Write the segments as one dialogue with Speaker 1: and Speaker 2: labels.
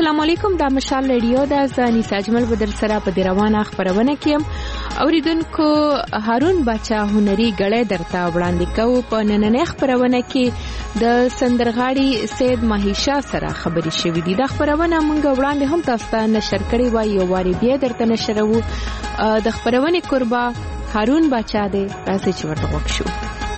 Speaker 1: السلام علیکم د مشال رادیو د ځاني ساجمل بدر سره په روانه خبرونه کیم اوریدونکو هارون بچا هنري غړې درته وړاندې کوو په نننې خبرونه کې د سندرغاړي سید ماهیشا سره خبري شوې دي د خبرونه مونږ وړاندې هم تاسو ته نشر کړي وای یو واری بیا درته نشرو د خبرونه قربا هارون بچا دې راځي چې ورته وښیو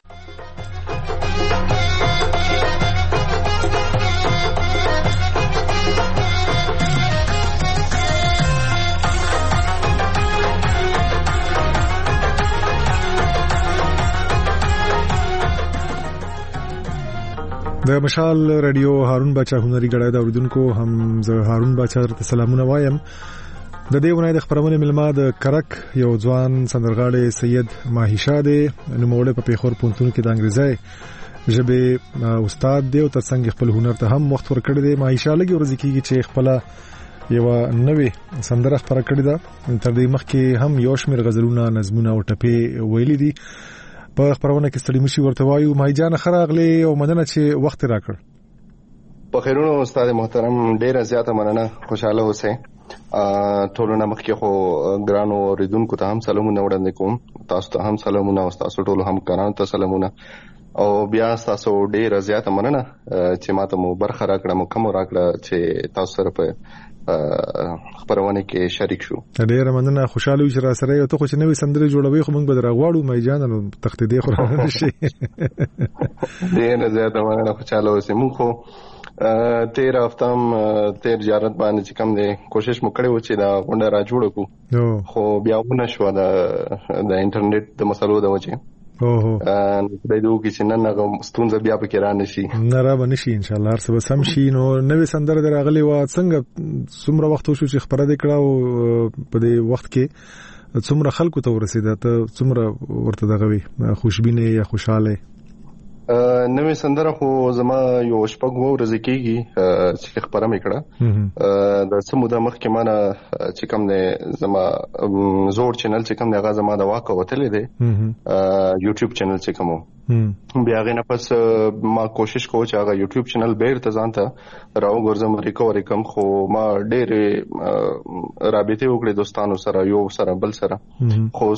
Speaker 2: د مشال رادیو هارون بچا هنري غړای دا اوریدونکو هم زه هارون بچا درته سلامونه وایم د دې ونای د خبرونه ملما د کرک یو ځوان سندرغاړي سید ماهیشا دی نوموړی په پیښور پونتون کې د انګریزي ژبه استاد دی او ترڅنګ خپل هنر ته هم وخت ورکړی دی ماهیشا لګي ورځ کېږي چې خپل یو نوې سندره خبره کړې ده تر دې مخکې هم یو شمېر غزلونه نظمونه او ټپې ویلي دي په خبرونه کې ستړي مشي ورته وایو مای جان خراغلی او مننه چې وخت راکړ
Speaker 3: په خیرونو استاد محترم ډیره زیاته مننه خوشاله اوسئ ټولونه مخکې خو ګرانو اوریدونکو ته هم سلامونه وړاندې کوم تاسو ته هم سلامونه او تاسو ټول هم ګرانو ته سلامونه او بیا تاسو ډیره زیاته مننه چې ماته مو برخه راکړه مو کوم راکړه چې تاسو سره په خبرونه کې شریک شو
Speaker 2: ډیره مننه خوشاله چې را سره یو ته خو چې نوې سندره جوړوي خو موږ به راغواړو مې جان نو تخت دې خو راغلی شي
Speaker 3: ډیره زیاته مننه خوشاله اوسئ موږ خو تیر هفتم تیر زیارت باندې چې کوم دی کوشش مو کړی و چې دا غونډه را جوړ کړو خو بیا ونه شو د انټرنیټ د مسلو د وجه د دوی کې نن هغه ستونزه بیا پکې را نشي
Speaker 2: نه را بنشي ان شاء الله هر څه سم شي نو نوې سندره دراغلي و څنګه څومره وخت شو چې خبره دې کړه او په دې وخت کې څومره خلکو ته ورسېده ته څومره ورته دغوي خوشبینه یا خوشاله
Speaker 3: نوې سندره خو زما یو شپږ ورځې کېږي چې خبره مې کړه د سموده مخکې مانه چې کوم نه زما زوړ چینل چې کوم نه هغه زما د واقع وتلې دی یوټیوب چینل چې کوم بیا غي نه پس ما کوشش کوم چې هغه یوټیوب چینل بیرته ځانته راو ګرځم ریکوري کم خو ما ډېر رابطه وکړې دوستانو سره یو سره بل سره خو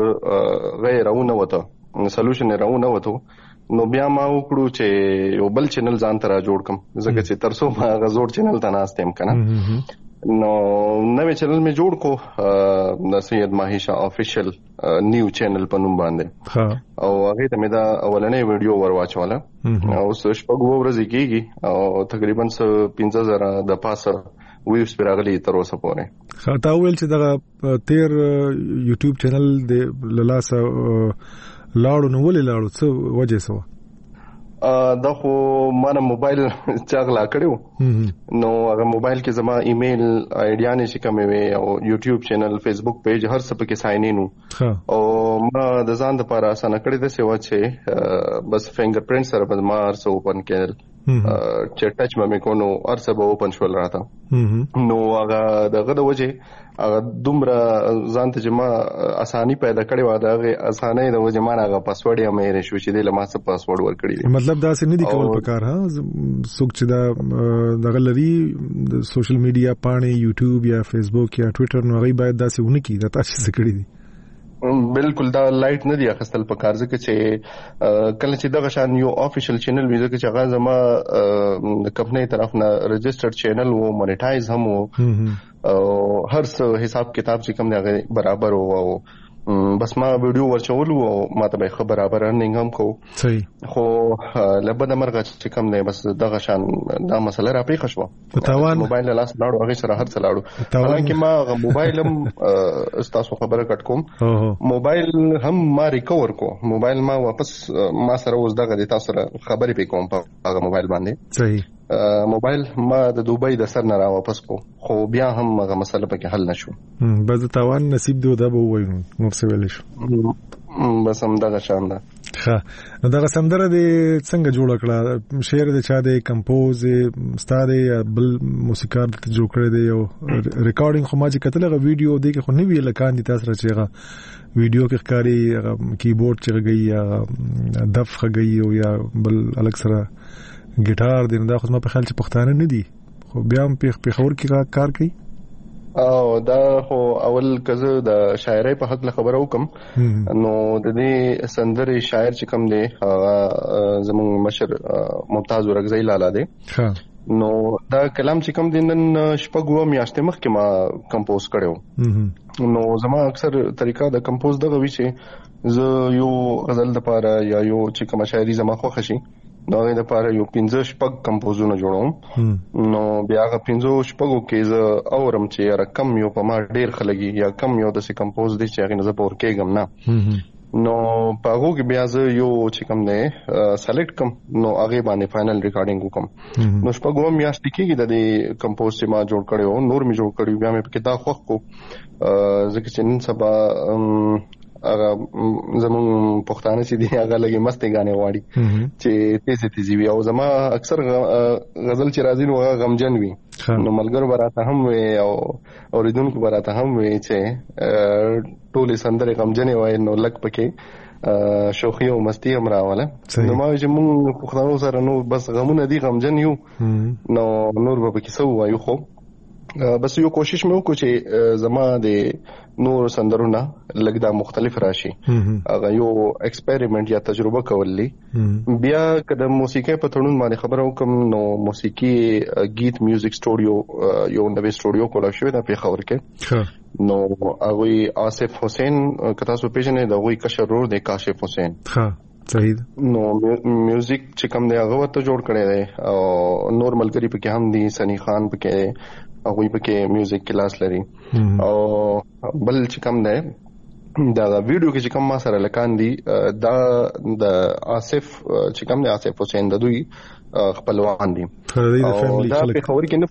Speaker 3: غیرونه وته سولوشن راونه وته نو بیا ما وکړو چې یو بل چینل ځان ته را جوړ کم ځکه چې ترسو ما غزور چینل ته ناستم کنه نو نوې چینل می جوړ کو د سید ماهیشا افیشل نیو چینل په نوم باندې او هغه ته مې دا اولنې ویډیو ورواچوله او شپږ ورځې کېږي او تقریبا 15000 د پاسه ویوز پر غلي تر اوسه پورې
Speaker 2: خاطا ویل چې دا تیر یوټیوب چینل د لاسه لاړو نو ولې لاړو څه وجه سو
Speaker 3: دا خو مانه موبایل چاغلا کړو نو هغه موبایل کې زما ایمیل آیډیا نشي کومې او یوټیوب چینل فیسبوک پیج هر څه پکې ساين ان او ما د ځان لپاره اسانه کړی د سیوا چې بس فینګر پرینټ سره به ما ارسو اوپن کړل چې ټچ مې کو نو ارسه به اوپن شول راته نو هغه دغه د وجه هغه دومره ځان ته جما اساني پیدا کړې و دا اسانه د وجه ما هغه پاسورډ یې مې شو چې د لمه څه پاسورډ ور کړی
Speaker 2: مطلب دا څه نه دی کول پکار ها څوک چې دا دغه لري د سوشل میډیا پاڼې یوټیوب یا فیسبوک یا ټوئیټر نو غي باید دا څه ونه کی دا تاسو څه کړی دي
Speaker 3: بالکل دا لایټ نه دی اخستل په کار ځکه چې کله چې دغه شان یو افیشل چینل وي ځکه چې هغه زما د کمپنۍ طرف نه رجسټرډ چینل وو مونیټایز هم وو او هر څه حساب کتاب چې کوم دی برابر وو بس ما ویډیو ورچول او ما ته خبر برابر ارننګ هم کو صحیح خو لبد مرغه چې کوم دی بس دغه شان دا مسله را پیښ شو
Speaker 2: تاوان
Speaker 3: موبایل لاس لاړو هغه سره هر څه لاړو حالانکه ما موبایل هم تاسو خبره کټ کوم موبایل هم ما ریکور کو موبایل ما واپس ما سره اوس دغه د تاسو سره خبرې پې کوم په هغه موبایل باندې
Speaker 2: صحیح
Speaker 3: موبایل ما د دوبۍ د سر نه را واپس کو خو بیا هم هغه مسله پکې حل نشو
Speaker 2: بس تاوان نصیب دی دا به وایو نو څه ویل شو
Speaker 3: بس هم دغه شان ده
Speaker 2: ښه دغه سندره د څنګه جوړ کړه شعر د چا د کمپوز ستاره یا بل موسیقار ته جوړ کړی دی او ریکارډینګ خو ما چې کتلغه ویډیو دی کې خو نه وی لکان دي تاسو راچېغه ویډیو کې ښکاری کیبورډ چغږي یا دف خږي او یا بل الګ سره ګټار دی دا خو ما په خیال چې پښتانه نه دي خو بیا هم پیښور کې کار کوي.
Speaker 3: او دا خو اول کزه د شاعرۍ په حق خبرو کوم نو د دې سندرې شاعر چې کوم دی زموږ مشر ممتاز ورغزی لالا دی. نو دا کلام چې کوم دی نن شپږ میاشتې مخکې ما کمپوز کړو. نو زما اکثر طریقه د کمپوز دغه وی چې زه یو غزل د پاره یا یو چې کوم شاعري زما خوښ شي نو د پاره یو 15 کمپوزونه جوړوم. نو بیا غ 15 کې زه اورم چې رقم یو په ما ډیر خلګي یا کم یو د سې کمپوز دي چې هغه نه زه پور کېږم نه. نو پاغو کې بیا زه یو چې کوم نه سلیکټ کم نو هغه باندې فائنل ریکارډینګ وکم. نو شپږ میاشتې کې د دې کمپوز چې ما جوړ کړو نور می جوړ کړی بیا مې په کې دا خوښ کو ځکه چې نن سبا هغه زمون پښتانه چې دی هغه لګي مستي غانې واړي چې تیزی وي او زما اکثر غزل چې راځي نو هغه غمجن وي. نو ملګرو براته هم وي او اوریدونکو براته هم وي چې ټولې سندرې غمجنې وای نو لک پکې شوخي او مستی هم راواله. نو ما چې مونږ پښتانه سره نو بس غمونه دي غمجن یو نو نور به پکې سو وایو. خو بس یو کوشش مې وکړ چې زما د نور سندرونه لګدا مختلف راشي هغه یو ایکسپریمنت یا تجربه کولې. بیا کله موسیقي په تړون باندې خبرو کوم نو موسیقي گیت میوزیک سټوډیو یو نوې سټوډیو کولا شوې ده په خبر کې. نو هغه آصف حسین کتا سو پیژنې د هغه کشر ور د کاشف حسین. صحیح. نو میوزیک چې کوم دی هغه ته جوړ کړی دی او نور ملګری پکې هم دي سنی خان پکې هغه پکې میوزیک کلاس لري او بل چې کوم دی دا ویډیو کې چې کوم ما سره لکان دي دا د آصف چې کوم دی آصف حسین د دوی خپلوان دي او دا په خبر کې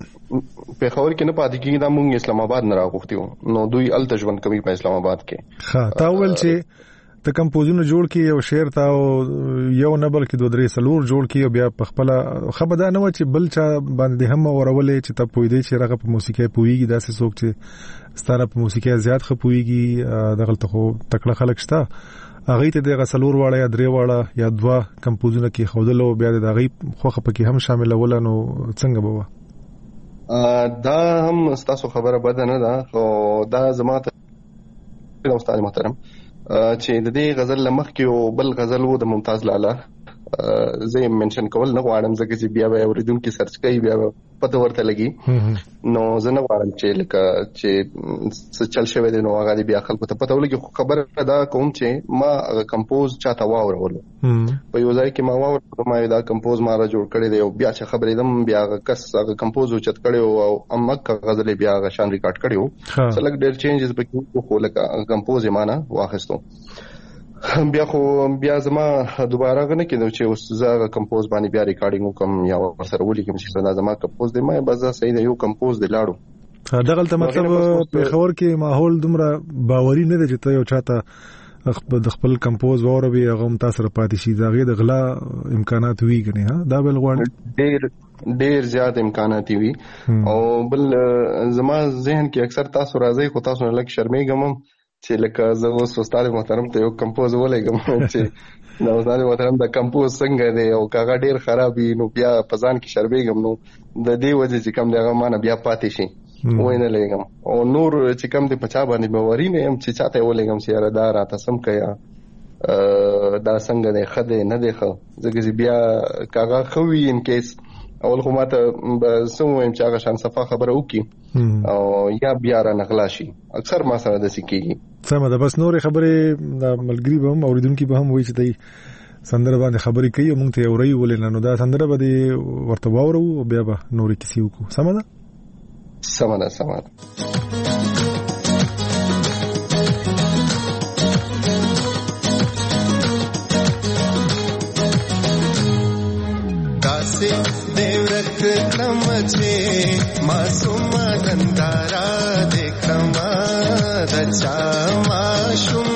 Speaker 3: نه پاتې کیږي دا مونږ اسلام آباد نه راغوښتیو نو دوی الته ژوند کوي په اسلام آباد کې.
Speaker 2: ها تا ول چې ته کمپوزونه جوړ کی او شعر تا او یو نه بلکې دوه درې سلور جوړ کی او بیا په خپل خبره نه و چې بل چا باندې هم اورولې چې ته پوي دی چې راغه په موسیقي پويږي داسې څوک چې ستاره په موسیقي زیات خپويږي دغه ته خو تکړه خلک شته هغه ته د غسلور واړه یا درې واړه یا دوا کمپوزونه کې خودلو بیا د هغه خوخه پکې هم شامل ولنو څنګه بوا
Speaker 3: دا هم ستاسو خبره بد نه ده خو دا زماته استاد محترم چې د دې غزل لمخ کې بل غزل وو د ممتاز لالا زه منشن کول نه غواړم ځکه چې بیا به اوریدونکو سرچ کوي بیا پته ورته لګي نو زه نه غواړم چې لکه چې چل شوی دی نو هغه بیا خلکو ته پته ولګي. خبره دا کوم چې ما کمپوز چاته واورولو په یو ځای کې ما واورولو ما دا کمپوز ما را جوړ کړی دی او بیا چې خبرې دم بیا کس هغه کمپوز چت کړی او امک غزل بیا غشان ریکارډ کړیو سلګ ډېر چینجز پکې خو لکه کمپوز یې معنا واخستو بیا زما دوباره غنه کېدو چې اوس زه کمپوز باندې بیا ریکارډینګ وکم یا ورسره ولیکم چې زما کمپوز دی ما بس صحیح دی یو کمپوز دی لاړو.
Speaker 2: دغه ته مطلب په خبر کې ماحول دومره باوري نه دی چې ته یو چاته د خپل کمپوز وروي هغه متاثر پاتې شي دغه د غلا امکانات وی کنه ها دا بل غوړ
Speaker 3: ډیر زیات امکانات وی او بل زما ذهن کې اکثر تاسو راځي خو تاسو نه لک شرمېږم چې لکه زه اوس استاد محترم ته یو کمپوز ولګم چې نو استاد محترم دا کمپوز څنګه دی او کاغه ډیر خراب نو بیا پزان کې شربېږم نو د دې وجه چې کم دغه معنی بیا پاتې شي وینه لګم او نور چې کم دی پچا باندې باوري نه هم چې چاته ولګم چې یاره دا راته سم کیا دا څنګه دی خده نه دی خو ځکه بیا کاغه خوي ان کیس اول خو ماته سموم چې هغه شان صفه خبره وکي او یا بیا را نغلا شي اکثر ما سره د سکیږي.
Speaker 2: سمه ده بس نور خبره د ملګری به هم اوریدونکو به هم وایي چې دی سندره باندې خبرې کوي مونږ ته اوري ولې نو دا سندره به ورته واورو او بیا به نور کیسې وکړو. سمه ده
Speaker 4: देवरख क्रम छे मासूम नंदारा देखमा दचा माशूम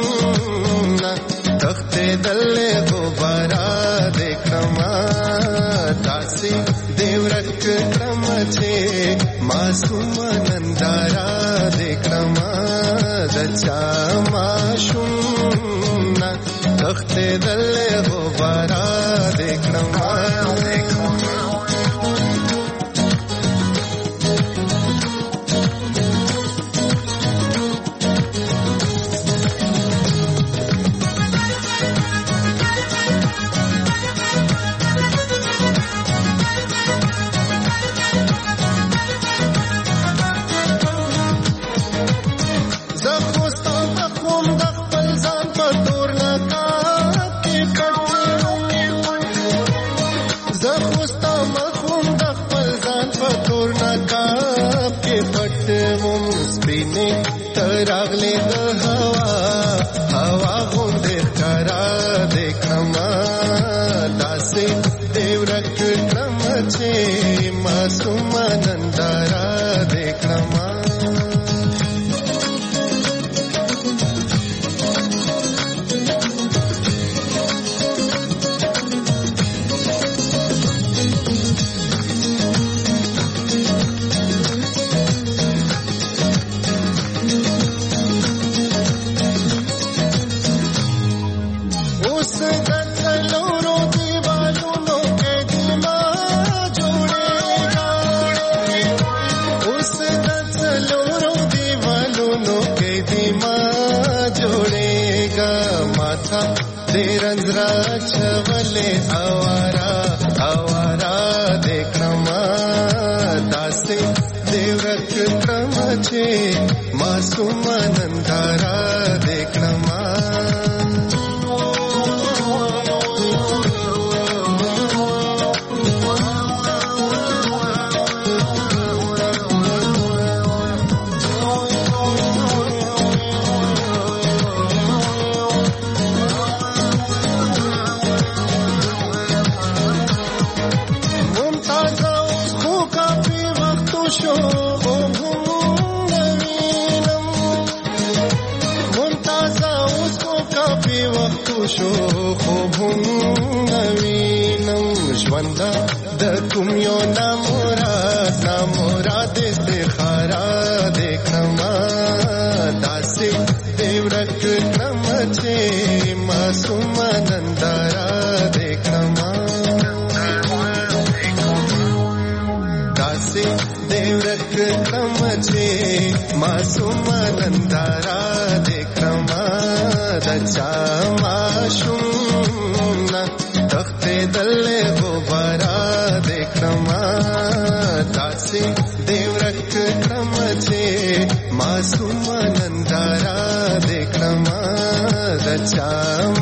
Speaker 4: तख्ते दल्ले गोबारा देखमा दासी देवरख क्रम छे मासूम नंदारा देखमा दचा माशूम तख्ते दल्ले गोबारा देखमा دیرنز را چولې اوارا اوارا دکړما داسې دیورک کړم چې معصوم نندارا دکړما شو خوبم نوینم ژوند د کوم یو نامراد استخاره دکړما داسې دیورک کړم چې معصوم نندارا دکړما داسې دیورک کړم چې معصوم نندارا دکړما دچا معشوقنا تخت دل غبارا دکړما داسې دیورک کړم چې معصوم نندارا دکړما دچا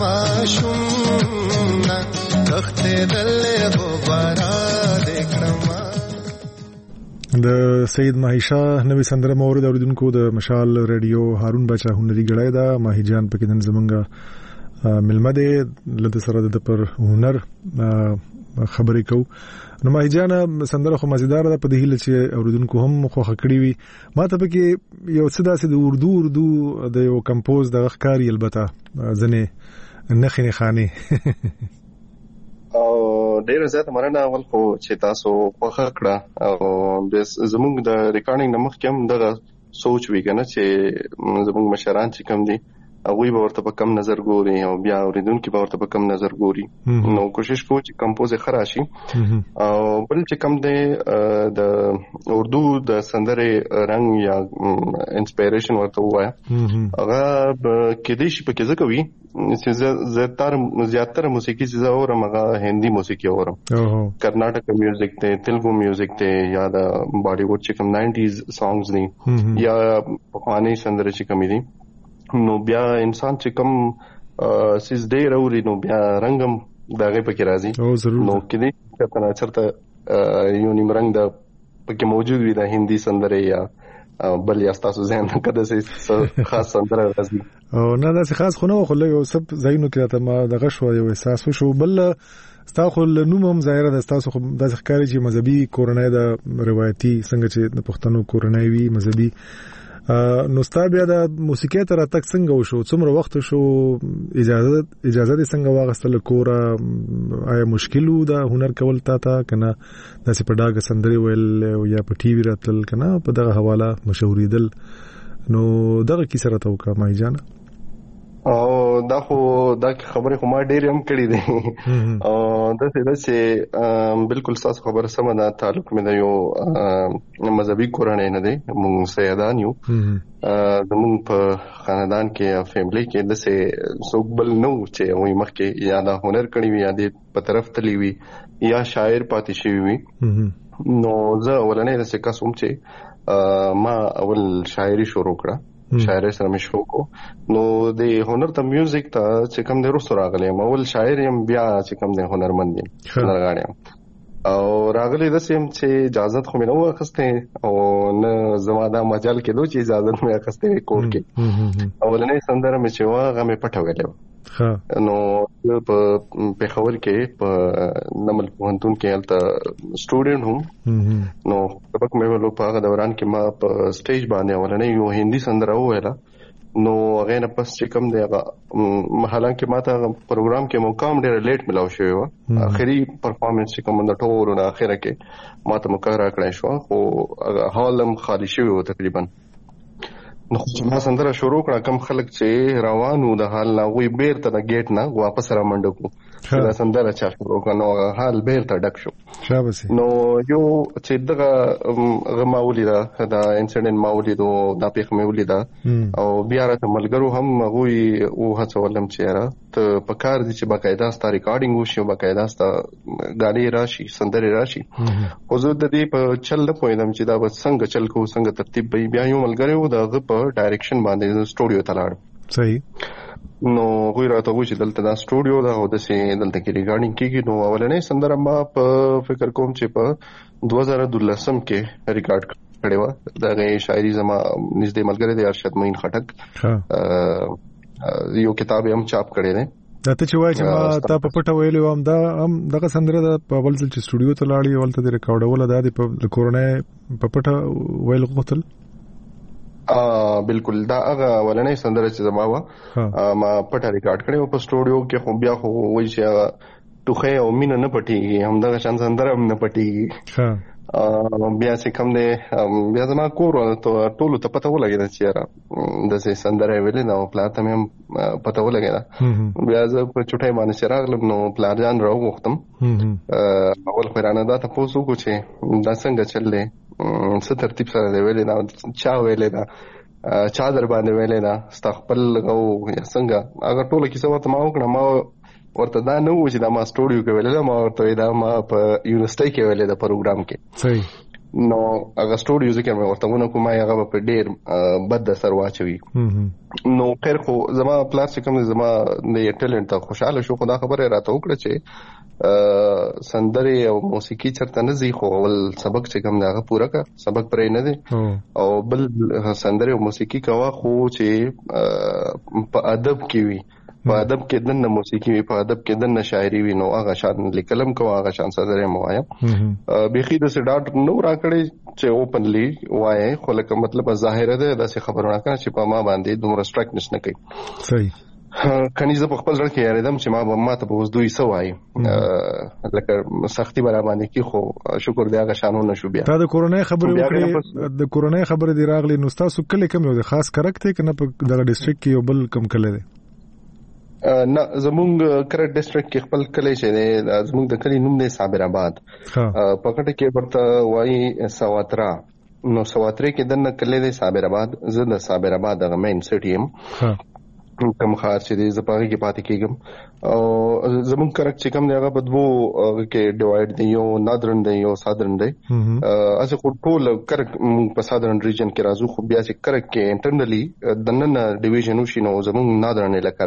Speaker 4: معشوقنا تخت دل غبارا دکړما.
Speaker 2: د سید ماهی شاه نوې سندره مورد اوریدونکو د مشال ریډیو هارون بچا هنري غړای دا ماهی جان پکې نن زمونږه ملمه ده لته سره د پر هنر خبرې کو. نو ماهی جان سندره خو مزیدار ده په دې هیله چې اوریدونکو هم خوښ کړی وي. ما ته پکې یو څه داسې د اردو د یو کمپوز د غخکاری البته ځنه نخنه خانه
Speaker 3: او ډیر زیات مرنه اول خو چې تاسو خوښ کړه او زموږ د ریکارډینګ نمخ کې هم دغه سوچ وی کنه چې زموږ مشران چې کم دي هغه به ورته په کم نظر ګوري او بیا اوریدونکو به ورته په کم نظر ګوري. نو کوشش کوو چې کمپوز خراشي او بل چې کم دی د اردو د سندره رنگ یا انسپایریشن ورته وایي هغه کې دې شي په کې ځکه وي چې زیاتره موسیقي چې اورم هغه هندي موسیقي اورم کرناټک میوزیک ته تلګو میوزیک ته یا د بالی ووډ چې کوم 90s سانګز دي یا پخوانی سندره چې کوم دي نو بیا انسان چې کوم سیس ډیر اوري نو بیا رنگم دغه پکې راځي نو کې دې چرته یو نیم رنگ د پکې موجود وي د هندي سندره یا بل یا تاسو ځان کده سي خاص سندره راځي
Speaker 2: او نه دا خاص خو نه خو له یو سب زاینو کې ته ما دغه شو یو احساس شو بل تاسو نوم هم ظاهره د تاسو خو د ښکاری چې مذهبي کورنۍ د روایتي څنګه چې د پښتنو کورنۍ وی مذهبي نو ستابیا د موسیقي تر تک څنګه وشو څومره وخت شو اجازه دې څنګه واغستل کوره آیا مشکلو دا هنر کول تا کنه داسې په ډاګه سندري ویل یا په ټي وی راتل کنه په دغه حواله مشهوريدل نو دغه کی سره توکا مای جان
Speaker 3: او دا خبره خو ما ډېر هم کړې دي او دا چې بالکل تاسو خبره سم ده تعلق مې د یو مذهبي کورنۍ نه دی موږ سیدان یو زموږ په خاندان کې یا فیملی کې د څوک بل نو چې وي مخکې یا دا هنر کړی وي یا د په طرف تلی وي یا شاعر پاتې شوی وي نو زه ولنې د څه قسم چې ما اول شاعري شروع کړه شاعر سره مې شو کو نو د هنر ته میوزیک ته چې کوم د رسو راغلی اول شاعر يم بیا چې کوم د هنرمند یم هنرغاړم او راغلی د سیم چې اجازه خو مې نو اخسته او نه زماده مجال کې دوی چې اجازه مې اخسته کور کې اولنې سندره مې چې واغه مې پټوګلې نو په پېښور کې په نمل پوهنتون کې الته سټوډنټ هم نو سبق مې ولو په هغه دوران کې ما په سټیج باندې ولنې یو هندي سندره وویله نو هغه نه پس چې کوم دی هغه حالانکه ما ته پروګرام کې مقام ډېر لیټ ملاو شوی و اخري پرفارمنس چې کوم د ټول نه اخره کې ما ته مقرره کړی شو خو هغه حالم خالی شوی و تقریبا نو ما سندره شروع کړه کم خلک چې روانو د حال نه وی بیرته د گیټ نه واپس را منډه کو دا سندره چا شروع کړه نو حال بیرته ډک شو
Speaker 2: شابه
Speaker 3: نو یو چې دغه غماولي دا انسیډنټ ماولي دا پیښ مې ولیدا او بیا راته ملګرو هم غوي او هڅولم چې را ته په کار دي چې باقاعده ستا ریکارډینګ وشي او باقاعده ستا غالي راشي سندره راشي خو زه د دې په چل نه پوهیدم چې دا به څنګه چل کو څنګه ترتیب به بیا یو ملګری و دغه په ډایرکشن باندې سټوډیو ته لاړ
Speaker 2: صحیح
Speaker 3: نو غوی راته وایي چې دلته دا سټوډیو دا او دلته کې ریکارډینګ کیږي نو اولنې سندره ما په فکر کوم چې په 2012 کې ریکارډ کړې و دا شاعري زما نږدې ملګری دی ارشد معین خټک یو کتاب هم چاپ کړی دی
Speaker 2: دا ته چې وایي چې ما تا په پټه ویلو هم دا هم دغه سندره د په اول ځل چې سټوډیو ته لاړې ولته د ریکارډول دا د په کورونا په پټه ویل غوښتل
Speaker 3: بالکل دا هغه ولنې سندره چې زما وا ما پټه ریکارډ کړې او په سټوډیو کې خو بیا خو وایي چې ټوخه او مين نه پټيږي هم دغه شان سندره هم نه پټيږي بیا چې کوم دی بیا زما کور ټولو ته پته ولګېده چې یاره داسې سندره ویلې ده او پلار ته مې هم پته ولګېده بیا زه په چوټۍ باندې چې راغلم نو پلار جان راوغوښتم اول خو رانه دا تپوس وکړو چې دا څنګه چل دی څه ترتیب سره دی ویلې ده چا ویلې ده چا در باندې ویلې ده ستا خپل او یا څنګه هغه ټوله کیسه ورته ما وکړه ما ورته دا نه و چې دا ما سټوډیو کې ویلې ده ما ورته دا ما په یونیورسيټي کې ویلې ده پروګرام کې
Speaker 2: صحیح
Speaker 3: نو هغه سټوډیو ذکر مې ورته ونه کوم هغه په ډېر بد اثر واچوي نو خیر خو زما پلار چې کوم زما د ټیلنټ ته خوشاله شو خو دا خبره راته وکړه چې سندره او موسیقي چرته نه زی خو ول سبق چې کوم داغه پوره کا سبق پرې نه دي او بل سندره او موسیقي کوا خو چې په ادب کې وي په ادب کې دنه موسیقي وي په ادب کې دنه شاعري وي نو هغه شان لیکلم کو هغه شان سره موایم بيخي د سټارټ نو راکړي چې اوپنلی وای خو لکه مطلب ظاهر ده داسې خبرونه کنه چې په ما باندې دومره سټریکټنس نه کوي
Speaker 2: صحیح
Speaker 3: کني زه په خپل ځل کې یاردم چې ما ته په وس دوی سوای لکه سختي برابر باندې کې خو شکر دی هغه شانونه شو بیا
Speaker 2: دا د کورونا خبره وکړي د کورونا خبره دی راغلی نو تاسو کله کوم یو خاص کرکټ کنه په دغه ډیسټریکټ کې یو بل کم کله دی
Speaker 3: نه زمونږ کرت ډیسټریکټ کې خپل کلی چې دی زمونږ د کلی نوم دی صابر آباد په کټه کې ورته وایي سواترا نو سواترې کې دنه کلی دی صابر آباد زه د صابر آباد د مین سټي هم کوم خاص چې دی زپاغي کې پاتې کېږم او زمونږ کرک چې کوم دی هغه په دوو کې ډیوایډ دی یو نادرن دی یو سادرن دی اسه ټول کرک په سادرن ریجن کې راځو خو بیا چې کرک کې انټرنلی دنه ډیویژن وشي نو زمونږ نادرن علاقه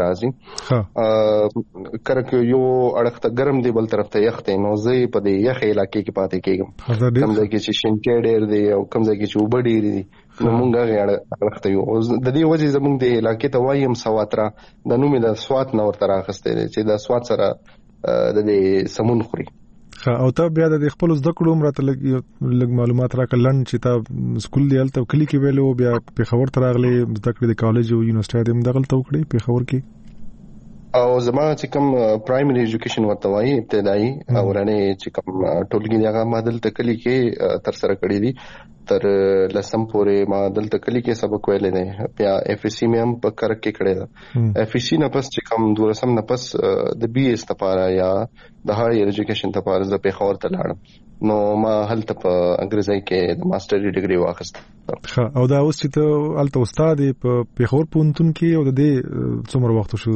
Speaker 3: راځي کرک یو اړخ ته ګرم دی بل طرف ته یخ دی نو زه په دې یخ علاقې کې پاتې کېږم کوم ځای کې چې شینچې ډېر دی او کوم ځای کې چې وبډ دی نو مونږ هغه اړخ ته یو د دې وجه زمونږ د علاقې ته وایم سواترا د نوم د سوات نور تر اخسته چې د سوات سره د سمون خوري
Speaker 2: او ته بیا د خپل زده کړو مرته لګ معلومات راکړل چې تا سکول دی الته کلی کې ویلو بیا په خبر تراغلي زده کړې د کالج او یونیورسيټي هم دغلت وکړې په خبر کې
Speaker 3: او زما چې کوم پرایمري ایجوکیشن ورته وایي ابتدایي اورانه چې کوم ټولګي هغه مادل تکلی کې تر سره کړی دي تر لسم پورې ما دلته کلی کې سبق ویلې نه بیا اف اس سی مې هم په کرک کې کړی دا اف اس سی نه پس چې کوم دورسم نه پس د بي اس لپاره یا د هایر ایجوکیشن لپاره د پیښور ته لاړم نو ما هلته په انګریزي کې د ماستر ډیګري واخیسته
Speaker 2: او دا اوس چې ته الته استاد په پیښور پونتون کې او د دې څومره وخت شو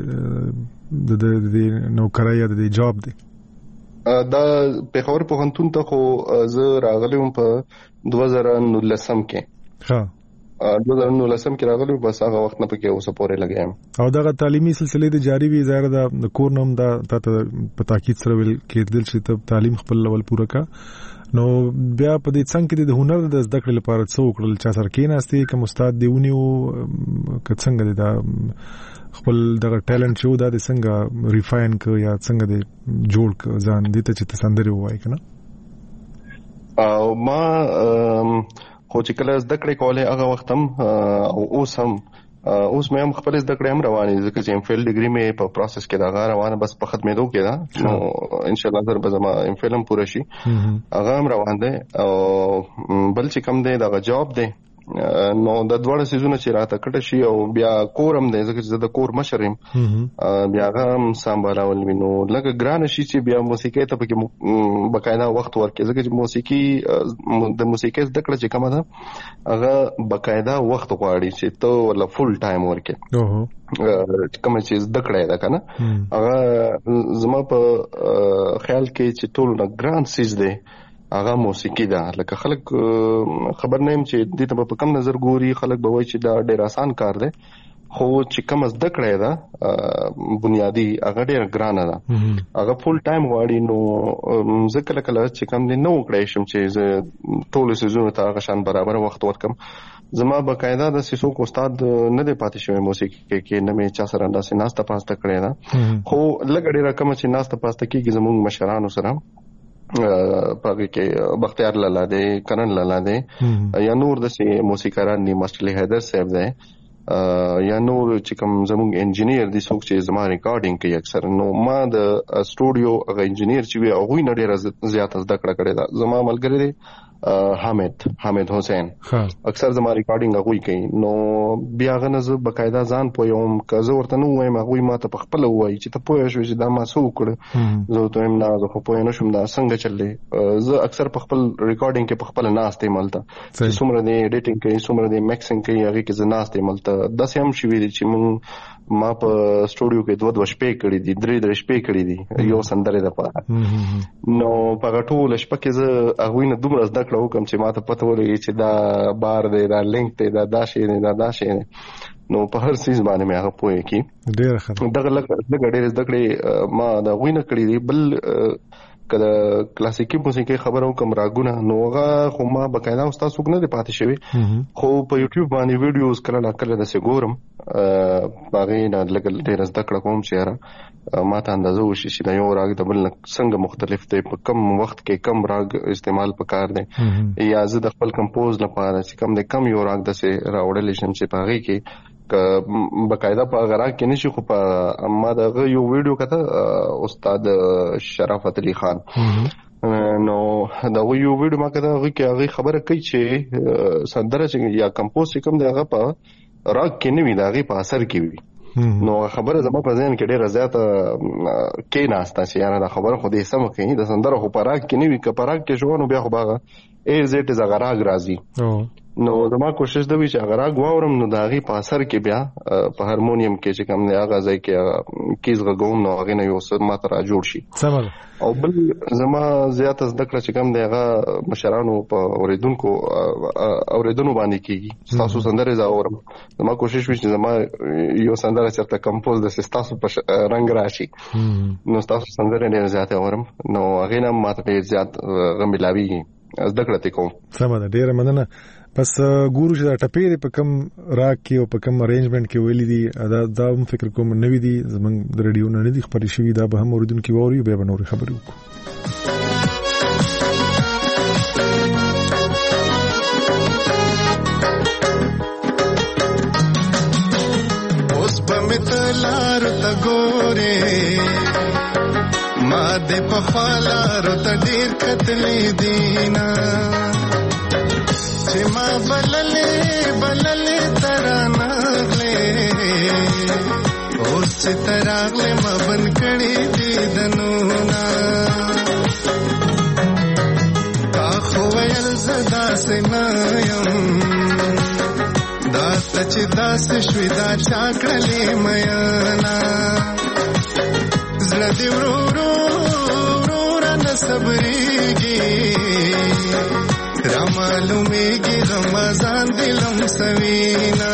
Speaker 2: د نوکرۍ د جاب دی
Speaker 3: دا پیښور پوهنتون ته خو زه راغلم په 2019 کې 2019 کې راغلم بس هغه وخت نه پکې اوسه پورې لګیم
Speaker 2: او دا تعلیمي سلسله د جاری وی ظاهر د کور نوم دا ته په تاکید سره ویل کېدل چې ته تعلیم خپل لول پوره کا نو بیا په دې څنګه کې د هنر د زده کړې لپاره څو کړل چا سره کې ناستي کوم استاد دیونی او څنګه دا خپل دغه ټیلنټ شو دا د څنګه ریفاین ک یا څنګه د جوړ ک ځان دې ته چې سندري وای کنه
Speaker 3: او ما خو چې کله زده کړې کوله هغه وخت هم او اوس مې هم خپل زده کړې هم روانې ځکه چې ام فیل ډیګري مې په پروسس کې دا روانه بس په ختمېدو کې دا نو ان شاء الله زه به زما ام فیل هم پوره شي هغه هم روان دي او بل چې کوم دی دا جاب دی نو د دوړ سيزونه چې راته کټ شي او بیا کورم دی ځکه چې د کور مشرم بیا هم سامبالول وینو لکه ګران شي چې بیا موسیقي ته پکې بقاعده وخت ورکړي ځکه چې موسیقي د موسیقي زده کړه چې کومه ده هغه بقاعده وخت غواړي چې ته ولا فول ټایم ورکړي کوم چې زده کړه ده کنه هغه زما په خیال کې چې ټول نه ګران سیز دی هغه موسیقي ده. لکه خلک خبر نه يم چې دې ته په کم نظر ګوري خلک به وایي چې دا ډېر آسان کار دی خو چې کوم زده کړه ده بنیادی هغه ډېر ګرانه ده هغه فول ټایم غواړي نو ځکه کله چې کوم نه وکړای شم چې ټول سيزونه ته هغه شان برابر وخت ورکم زما بقاعده د سیسو کو استاد نه دی پاتې شوی موسیقي کې نه مې چا سره انداسې ناسته پاسته کړې ده خو لږ ډېر کم چې ناسته پاسته کېږي زموږ مشرانو سره پاګه کې بختیار لالا دی کرن لالا دی یا نور د سي موسیقاران دی ماستر حیدر صاحب دی یا نور چې کوم زموږ انجینیر دي څوک چې زما ریکارډینګ کوي اکثر نو ما د سټوډیو هغه انجینیر چې وي هغه نه ډېر زیات زده کړه کړې ده زما ملګری دی حامد حسین اکثر زما ریکارډینګ هغه کوي نو بیا غنه ز بقاعده ځان پویم کزه ورته نو وایم هغه ما ته خپل وایي چې ته پوه شو چې دا ما سو کړ زه ته هم نه زه پوه نه شم دا څنګه چلې زه اکثر په خپل ریکارډینګ کې په خپل ناس استعمالته چې څومره دی ایډیټینګ کوي څومره دی میکسینګ کوي هغه کې زه ناس استعمالته د سم شي ویل چې ما په سټوډیو کې 2 شپې کړې دي 3 شپې کړې دي یو سندره ده پاره نو په ټول شپه کې زه هغه نه دومره زده کړو کوم چې ما ته پته ولګي چې دا بار دی دا لینک دی دا شی دی دا شی دی نو په هر سیز باندې مې هغه پوهه کی ډېر ښه دغه لږ ډېر زده کړې ما دا غوینه کړې دي بل کله کلاسیکی موسیقي خبرو کوم راګونه نو هغه خو ما بقاعده استاد څوک نه دی پاتې شوی خو په یوټیوب باندې ویډیوز کله د سګورم باغې نه لګل ډېر زده کړه کوم چې ما ته اندازه وشي چې دا یو راګ د بل څنګه مختلف دی په کم وخت کې کم راګ استعمال پکار دی یا زه د خپل کمپوز لپاره چې کم د کم یو راګ د سه راوړل شم چې باغې کې بقاعده په غرا کې نشي خو په ما دا یو ویډیو کته استاد شرافت علي خان نو دا یو ویډیو ما کته هغه خبره کوي چې سندره چې یا کمپوز کوم دی هغه په راګ کې نه وي دا هغه په اثر کې وي نو خبره زما په ذهن کې ډېر زیات کې ناسته چې یاره دا خبره خو دې سم کوي د سندره خو په راګ کې نه وي که په راګ کې شو نو بیا خو باغه زیټ زغراګ راځي نو زما کوشش دا وی چې اگر غواړم نو دا غي په اثر کې بیا په هارمونیم کې چې کوم نه هغه ځای کې کیز غوم نو هغه نه یو څه ماته را جوړ شي سمال او بل زما زیات زده کړه چې کوم دی هغه مشرانو په اوریدونکو باندې کیږي تاسو سندره زاورم زما کوشش وی چې زما یو سندره چرته کمپوز د تاسو په رنگ راشي نو تاسو سندره نه زیات اورم نو هغه نه ماته ډیر زیات غملاوي زده کړه ته کوم سمه ده ډیره مننه بس ګورو چې دا ټپې په کم راګ کې او په کم ارینجمنت کې ویلي دي دا هم فکر کوم نوې دي زمونږ د ریډیو نه دي خبرې شوي دا به هم اوریدونکي واوري بیا به نورې خبرې
Speaker 4: وکړو اوس به مې ته لارو ته ګورې ما دې په خوا لارو ته ډېر کتلې دينا چې ما بللې ترانه غلې اوس چې تراغلې ما بند کړې دي دنونا تا خو ویل زدا سنایم دا چې داس شوي دا چا کړلې میانا زړه دې ورو نه صبرېږي معلومیږي رمضان دلم سوینا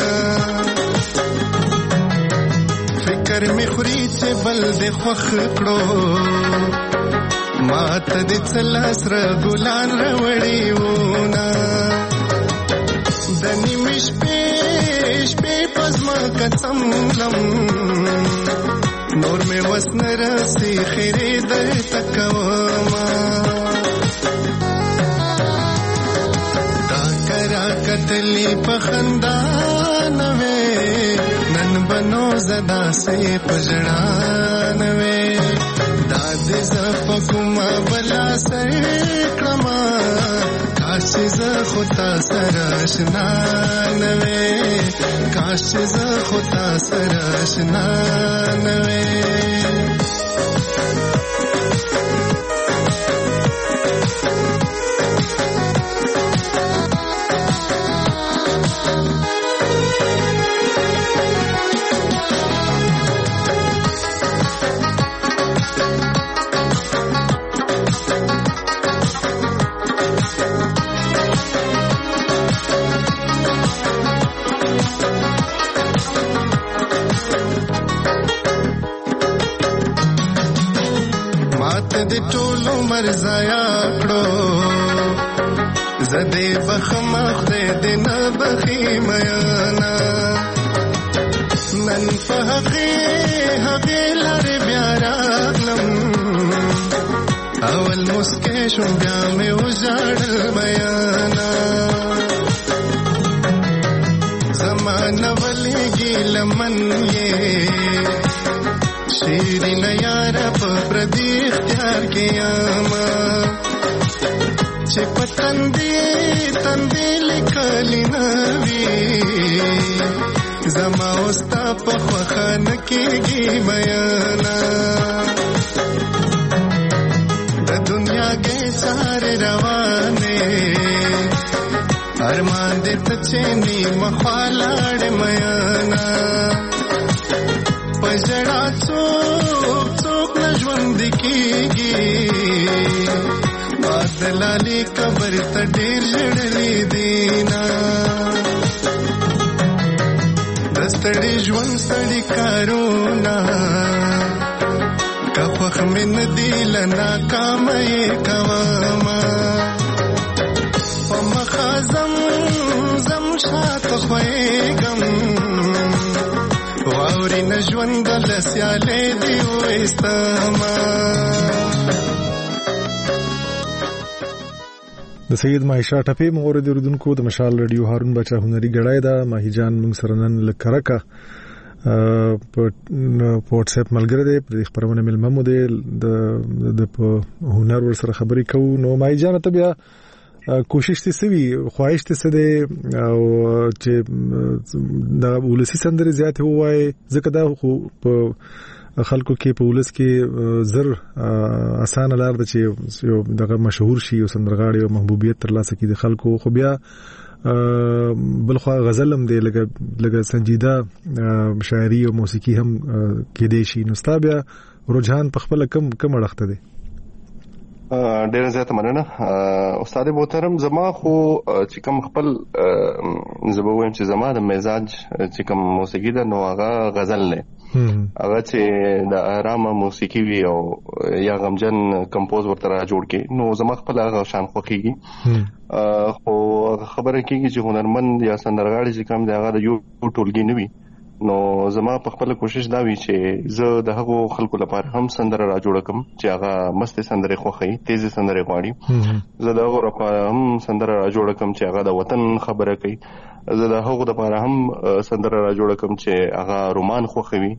Speaker 4: فکر می خوري چې بل دې خوخ کړو ما ته دې څلاس را ګلان راوړي ونا د نیمش پېش پزما قسم لم نور می وسن راسي خیره دې تکوما کتلی پخندا نوے نن بنو زدا سے پجڑا نوے داد زفکما بلا سر کما کاش زه خو تا سره آشنا نه وې کاش زه خو تا سره آشنا نه وې مرزایا کړو زده بخما خدای دې نه بخي میانا نن په هغه لاره بیا راغلم اول مسکې شو بیا مې وژړل میانا زمانه ولېږي لمن یې شیرین یار په پردي اختیار کې آما چې پتن دې لیکلی نوي زما اوستا په خوخه نکېږي بیانا د دنیا کې چار روانې ارمان دې ته چې نیمه خوا لاړ میانا پجڑا څوک نه ژوند کېږي بادلالي قبر ته ډېر ژړلي دینا د ستړي ژوند ستړي کارونه که خوښ مې نه دي له ناکامه یې کومه په مخه زم شاته خوېږم واوري نجوند لسیاله دی وستما
Speaker 2: د سید ماهیشا ټپې مورد اردوونکو د مشال رادیو هارون بچا هنري غړای دا ماهیجان موږ سره نن لکرکا په واتس اپ ملګری دی په خبرونه ملمه مو دی د په هنر ور سره خبرې کوو نو ماهیجان ته بیا کوشش ته سوي خواهش ته سده او چې د ولسی سندري زیات هوای ځکه دا په خلکو کې په ولس کې زر اسانه لار ده چې یو دغه مشهور شي او سندرغاړي او محبوبیت ترلاسه کړي د خلکو خو بیا بلخوا غزلم دی لګه سنجیده شاعري او موسیقي هم کې دی شي نو ستا بیا رجحان په خپل کم اړخته دی
Speaker 3: ډیر زیاته مننه استاد محترم زما خو چې کوم خپل زبویم چې زما د مزاج چې کوم موسیقي ده نو هغه غزل نه هغه چې د آرام موسیقي وي او یا غمجن کمپوز ورته را جوړ کی نو زما خپل هغه شان خوخيږي خو خبره کیږي چې هنرمند یا سندرغاړي چې کوم دی هغه د یو ټولګي نه وي نو زما په خپل کوشش دا وی چې زه د هغو خلکو لپاره هم سندره را جوړ کم چې هغه مست سندره خوخي تیز سندره غواړي زه د هغو لپاره هم سندره را جوړ کم چې هغه د وطن خبره کوي زه د هغو لپاره هم سندره را جوړ کم چې هغه رومان خوخوي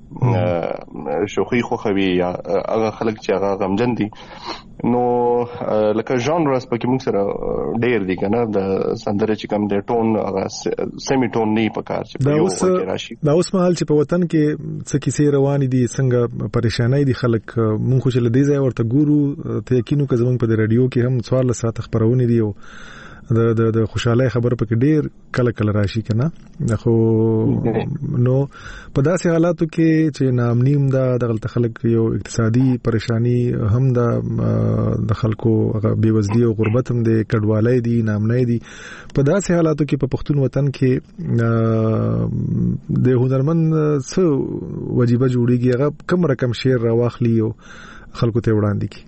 Speaker 3: شوخي خوخوي یا هغه خلک چې هغه غمجن دي نو لکه ژانرز پکې موږ سره ډېر دي کنه د سندره چې کوم د ټون هغه سیمی ټون نه پکار چې په یو کې راشي
Speaker 2: دا اوس مهال چې په وطن کې څه کیسې روان دي څنګه پریشانای دي خلک موږ خو چې لدې ځای ورته ګورو ته یقینو که زمونږ په رادیو کې هم 14 ساعت خبرونه دي او د خوشاله خبر پکې ډیر کله راشي کنه خو نو په داسې حالاتو کې چې نامنیم دا د خلک یو اقتصادي پریشانی هم د خلکو بیوزلی او غربت هم د کډوالۍ دي نامنۍ دي په داسې حالاتو کې په پښتون وطن کې د هنرمند څو واجبہ جوړیږي هغه کم رقم شعر راواخلي او خلکو ته وړاندې کی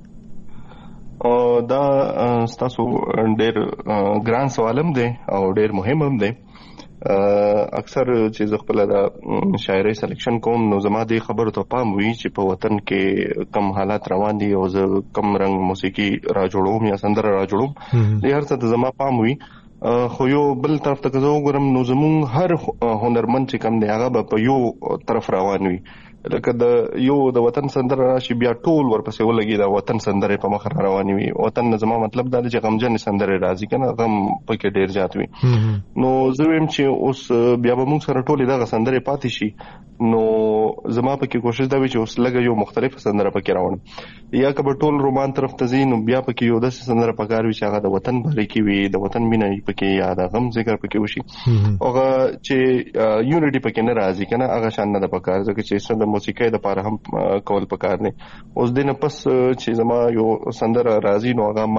Speaker 3: دا ستاسو ډېر ګران سوالم دی او ډېر مهم هم دی اکثر چې زه خپل د شاعري سلیکشن کوم نو زما دې خبرو ته پام وي چې په وطن کې کم حالات روان دي او زه کم رنگ موسیقي را جوړوم یا سندره را جوړوم دې هر څه ته زما پام وي خو یو بل طرف ته زه وګورم نو زمون هر هنرمند چې کم دی هغه په یو طرف روان وي لکه د یو د وطن سندره راشي بیا ټول ورپسې ولګي دا وطن سندره په مخ رواني وي. وطن زما مطلب دا چې غمجن سندره راځي کنه، غم پکې ډیر زیات وي. نو زه ویم چې اوس بیا به موږ سره ټول دغه سندره پاتې شي. نو زما پکې کوشش دا وي چې اوس لګه یو مختلف سندره پکې راوړم، یا کبه ټول رومان طرف ته ځي نو بیا پکې یو د سندره پکار وي چې هغه د وطن باره کې وي، د وطن مینه پکې یا د غم ذکر پکې وشي. هغه چې یونټي پکې نه راځي کنه هغه شان نه د پکار، ځکه چې څنګه موسیقي د پاره هم کول پکار نه. اوس دینه پس چې زما یو سندره راځي نو هغه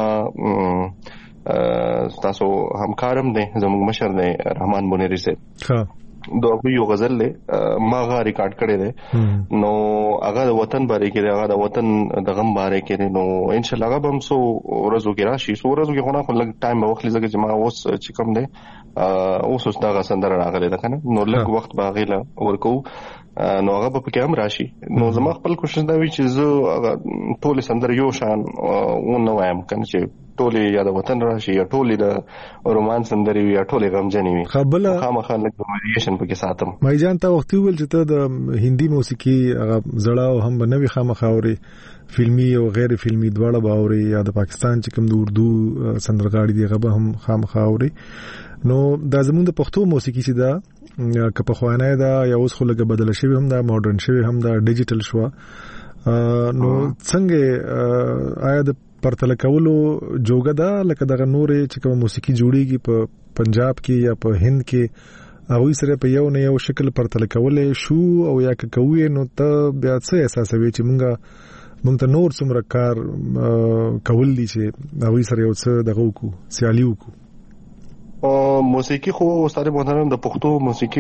Speaker 3: ما تاسو همکارم دی زموږ مشر دی رحمان بونیری صاحب دوه یو غزل له ما غا ریکارډ کړی دی. نو هغه د وطن باره کې دی، هغه د وطن د غم باره کې دی. نو ان شاء الله هغه هم سو ورځو کې راشي، سو ورځو کې خو نه لږ ټایم به وخت لږ چې ما اوس چې کوم دی اوس دا سندره راغلی ده کنه، نو لږ وخت باغې له ورکو نو هغه په کې هم راشي. نو زما خپل کوشش دا وی چې زه ټول سندره یو شان و نه وایم کنه چې ټولې یا د وطن راشي یا ټولې د رومان سندري وي یا ټولې غمجنې وي. خامخا لږ ویریشن پکې ساتم.
Speaker 2: مې جان ته وخت ویل چې ته د هندي موسیقي هغه زړه او هم بنوي خامخا اوري، فلمي او غیر فلمي دواړه باوري، یا د پاکستان چې کوم د اردو سندرغاړي دی هغه هم خامخا اوري. نو دا زموږ د پښتو موسیقي چې دا که په خوانه دا یا اوس خو لګه بدل شوی هم دا ماډرن شوی هم دا ډیجیټل شو. نو څنګه آیا د پرتل کولو جوګه دا لکه دغه نورې چې کوم موسیقي جوړیږي په پنجاب کې یا په هند کې هغه سره په یو نه یو شکل پرتل کولې شو او یا کوي، نو ته بیا څه احساسوي چې مونږ ته نور څومره کار کول دي چې هغه سره یو څه دغه وکړو سیالي وکړو؟
Speaker 3: موسیقي خو استاد محترم د پښتو موسیقي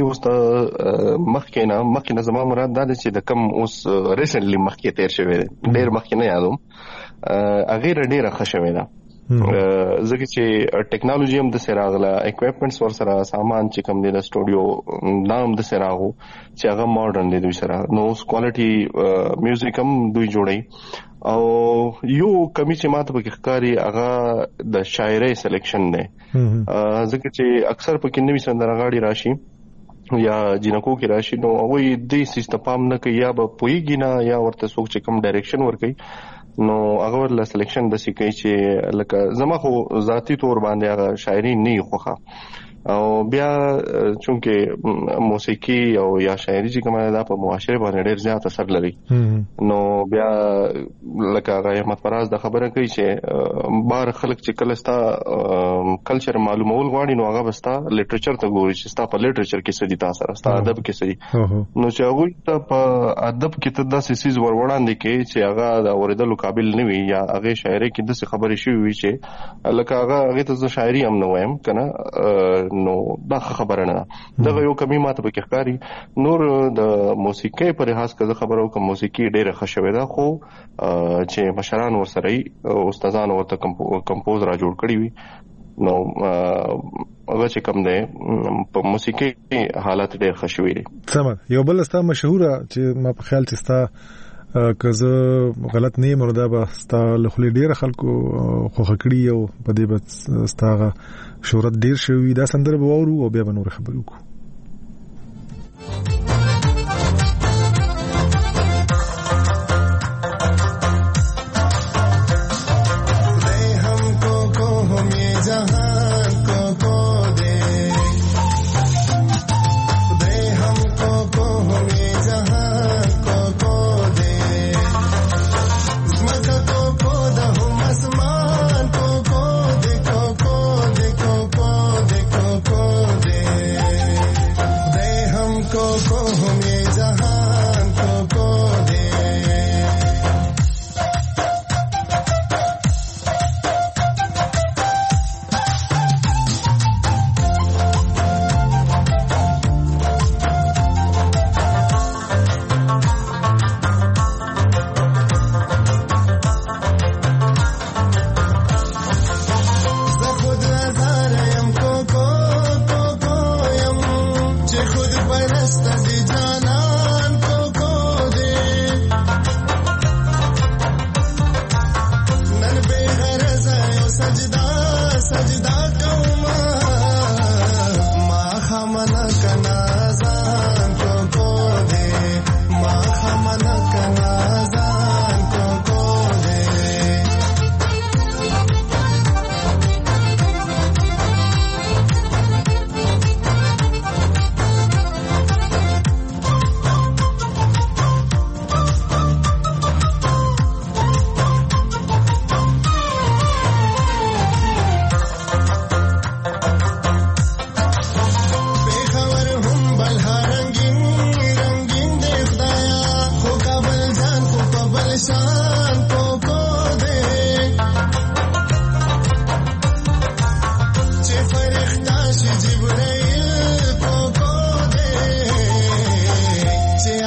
Speaker 3: مخکې نه زما مراد دا دی چې د کم اوس ریسنټلی مخکې تیر شوی دی، ډیر مخکې نه یادوم، هغه ډیره ښه شوی ده. ځکه چې ټیکنالوژي هم د سره راغله، اکوپمنټس ور سره سامان چې کوم دی د سټوډیو نام د سره راغو چې هغه ماډرن دی دوی سره. نو اوس کوالټي میوزیک هم دوی جوړي. او یو کمی چې ماته پکې ښکاري هغه د شاعرۍ سلیکشن دی، ځکه چې اکثر پکې نوي سندرغاړي راشي یا جنکو کې راشي نو هغه دې سیستم پام نه کوي یا به پويږي نه یا ورته څوک چې کوم ډایرکشن ورکوي نو هغه ورله سلیکشن د سکی چې لکه زما خو ذاتی تور باندې هغه شاعري نه خوخه. او بیا چونکه موسیقي او یا شاعري چې کومه ده په معاشره باندې ډېر زیات اثر لري، نو بیا لکه احمد فراز د خبره کوي چې بار خلک چې کله ستا کلچر معلومول غواړي نو هغه بستا لټریچر ته ګوري چې ستا په لټریچر کې څه دي، تاسو سره ستا ادب کې څه دي. نو چې هغه ته په ادب کې ته داسې سیز وروړاندې کې چې هغه د اوریدلو قابل نه وي یا هغه شاعري کې د څه خبرې شوی وي چې لکه هغه ته شاعري هم نه وایم کنه، نو دا خبره نه ده. دغه یو کمی ماته پکې ښکاري. نور د موسیقي پر لحاظ که زه خبرو کوم موسیقي ډیره ښه شوې ده، خو چې مشران ورسره استادان ورته کمپوز را جوړ کړی وي نو هغه چې کوم دی په موسیقي حالت ډیر ښه شوی دي.
Speaker 2: سم یو بل ستا مشهوره چې ما په خیال چې ستا که زه غلط نه یم دا به ستا له خولې ډېره خلکو خوښه کړي او په دې به ستا هغه شهرت ډېر شوي، دا سندره به واورو او بیا به نورې خبرې وکړو.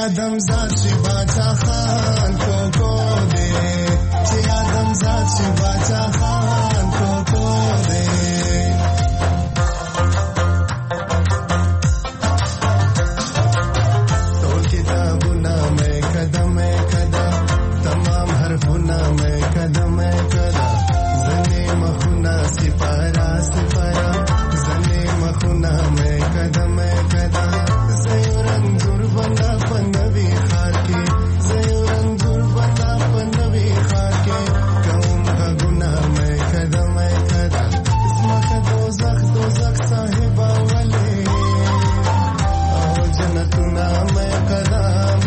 Speaker 4: آدم زاد شي باچا خان کوکو دے چې آدم زاد شي باچا خان کوکو دے ټول کتابونه مې قدم تمام حرفونه مې قدم زنه مخونه سپارا زنه مخونه مې قدم زيورن دربنا پنوي خار کې زيورن دربنا پنوي خار کې کوم غنا مې قدم زما دوزخ صاحب ولي او جنتنا مې قدم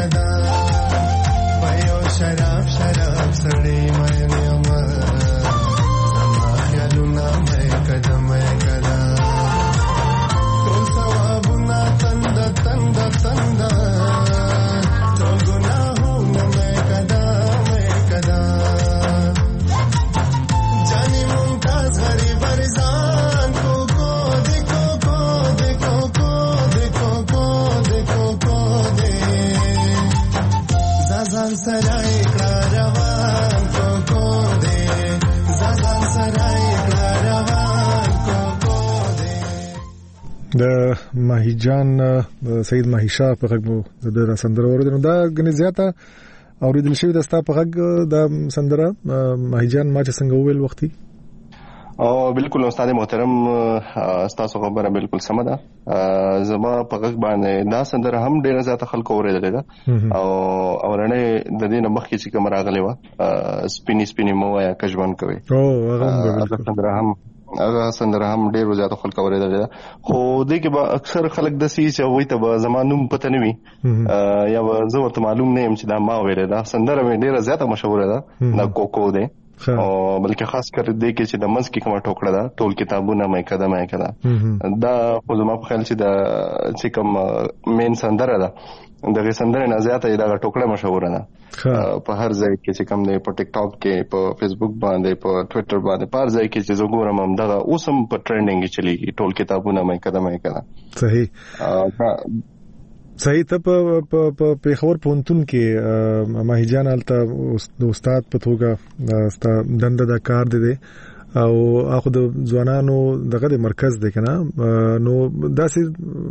Speaker 4: پيو شراب سړې مې نیما زما خیالونه مې قدم ټول ثوابونه تند ټول ګناهونه مې قدم جاني ممتاز غریب ارزان کوکو دے زازان سرای کاروان کوکو دے زازان سرای کاروان کوکو دے
Speaker 2: د ماهی جان سید ماهی شاه په غږ د سندره اوریدل دا غني زیاته اوریدل شوی د ستا په غږ د سندره ماهی جان ما چې څنګه وویل وختي
Speaker 3: او بالکل استاد محترم تاسو خبره بالکل سم ده زما په غږ باندې دا سندره هم ډیره زیاته خلکو اوریدل ده او اورنه د دې نه مخکې چې کوم راغلی و سپینی مو یا کژبان کوي
Speaker 2: او هغه
Speaker 3: سندره هم ډیره زیاته خلکو اوریدل ده خو دې کې به اکثر خلک د سې چې وای ته به زمانوم پته نه وي یا زه ورته معلوم نه يم چې دا ما ویل ده سندره مې ډیره زیاته مشهوره ده دا کوکو ده او بلکې خاص کر دې کې چې د منځ کې کومه ټوکړه ده ټول کتابونه مې قدم دا خو زما په خیال چې دا چې کوم مین سندره ده دغه سندره نه زیاته دا ټوکړه مشهوره ده په هر ځای کې چې کوم دی په ټیک ټاک کې په فیسبوک باندې په ټوئیټر باندې په هر ځای کې چې زه ګورم هم دا اوسم په ټرندینګ چلیږي ټول کتابونه مې قدم
Speaker 2: صحیح ته په پیښور پونتون کې ماهی جان الته استاد په توګه ستا دنده د کار دی او اخو د ځوانانو دغه مرکز دی کنه نو داسې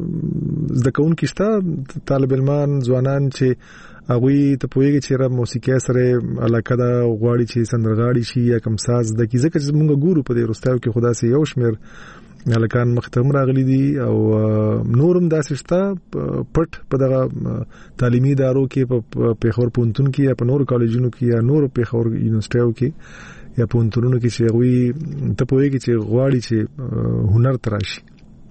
Speaker 2: د کون کېستا طالب علمان ځوانان چې هغه ته پوهیږي چې را موسیقي سره علاقه دا غواړي چې سندرغاړي شي یا کوم ساز د کی ځکه چې موږ ګورو په دې روستاو کې خدا سي یو شمیر هلکان مختم راغلي دي او نورم داسې شته پټ په دغه تعلیمي ادارو کې په پیښور پونتون کې یا په نور کالجونو کې یا نور پیښور یونیورسيټیو کې یا پونتونونو کې چې وي ته پوهیږي چې غواړي چې هنر تراشي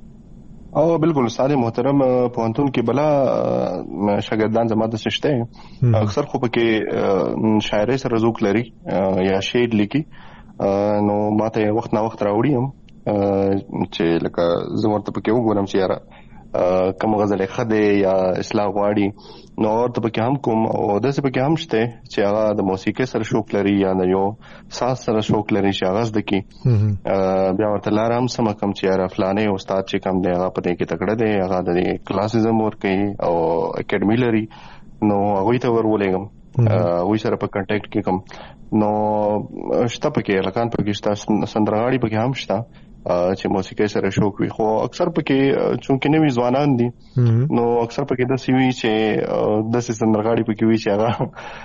Speaker 3: او بالکل استاد محترم پونتون کې بلا شاګردان زماده سشته اکثر خو پکې شاعري سره ذوق لري یا شعر لیکي نو ماته وخت نه وخت راوړي هم چې لکه زه ورته پکې وګورم چې یاره کوم غزل خده یا اصلاح غواړي نو ورته پکې هم کوم او داسې پکې هم شته چې هغه د موسیقي سره شوق لري یا د یو ساز سره شوق لري چې هغه زده کی بیا ورته لار هم سم کم چې یاره فلانه استاد چې کم دی هغه پدې کې تکړه دی هغه د کلاسیزم ورکوي او اکیډمي لري نو هغه ته ورولېږم وې سره په کانټیکټ کې کوم نو شته پکې لکان پکې شته سندرغاړي پکې هم شته چې موسیقي سره شوق وي خو اکثر پکې چونکې نوې ځوانان دي نو اکثر پکې د سیوی چې د سندرغاړي پکې وي چې هغه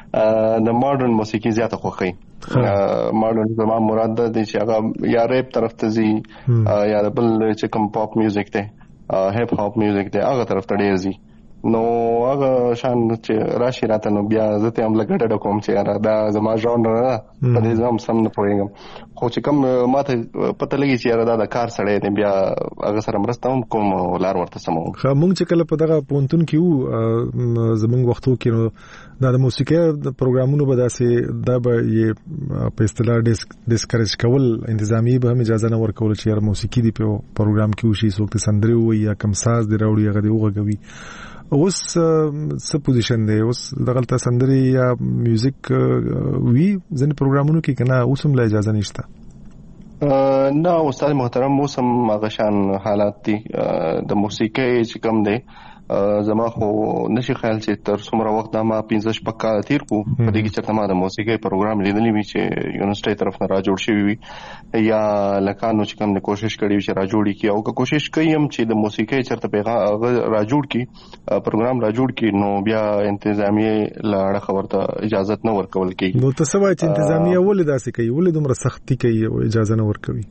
Speaker 3: د ماډرن موسیقي زیاته خوښي ماډرن زما مراد ده چې هغه یا ریپ طرف ته ځي یا بل چې کوم پاپ میوزیک ته هپ هاپ میوزیک ته هغه طرف ته ډیر ځي نو هغه شان چې راشي راته نو بیا زه ته هم لګډه کوم چې دا زما ژانر نه په دې ځم سم نه پوهیږم خو چې کوم ماته پته لګي چې دا د کار سره دی بیا هغه سره مرسته هم کوم لار ورته سمو
Speaker 2: خو موږ چې کله په دغه پونتون کې وو زمونږ وختو کې نو دا د موسیقي پروګرامونو به داسې دا به یې په اصطلاح ډیسکریج کول انتظامی به هم اجازه نه ورکول چې موسیقي دی په پروګرام کې وشي څوک سندري وي یا کوم ساز دی راوړي هغه دی وغږوي اوس څه پوزیشن دی اوس دغلته سندري یا میوزیک وی ځنې پروګرامونو کې کنه اوس هم لا اجازه نشته
Speaker 3: نه استاد محترم اوس هم هغه شان حالات دي د موسیقي چې کوم دی زما خو نشي خیال چې تر څومره وخت دا ما 15 شپږ کال تیر کو په دې کې چې ما د موسیقي پروګرام لیدلی وی چې یونیورسيټي طرف نه را جوړ شوی وي یا لکانو چې کوم کوشش کړی چې را جوړی کی او کوشش کوي هم چې د موسیقي چرته پیغام را جوړ کی پروګرام را جوړ کی نو بیا انتظامیه لاړه خبرته اجازه نه ورکول کیږي.
Speaker 2: نو تاسو وایي چې انتظامیه ولې داسې کوي ولې دومره سختي کوي او اجازه نه ورکوي؟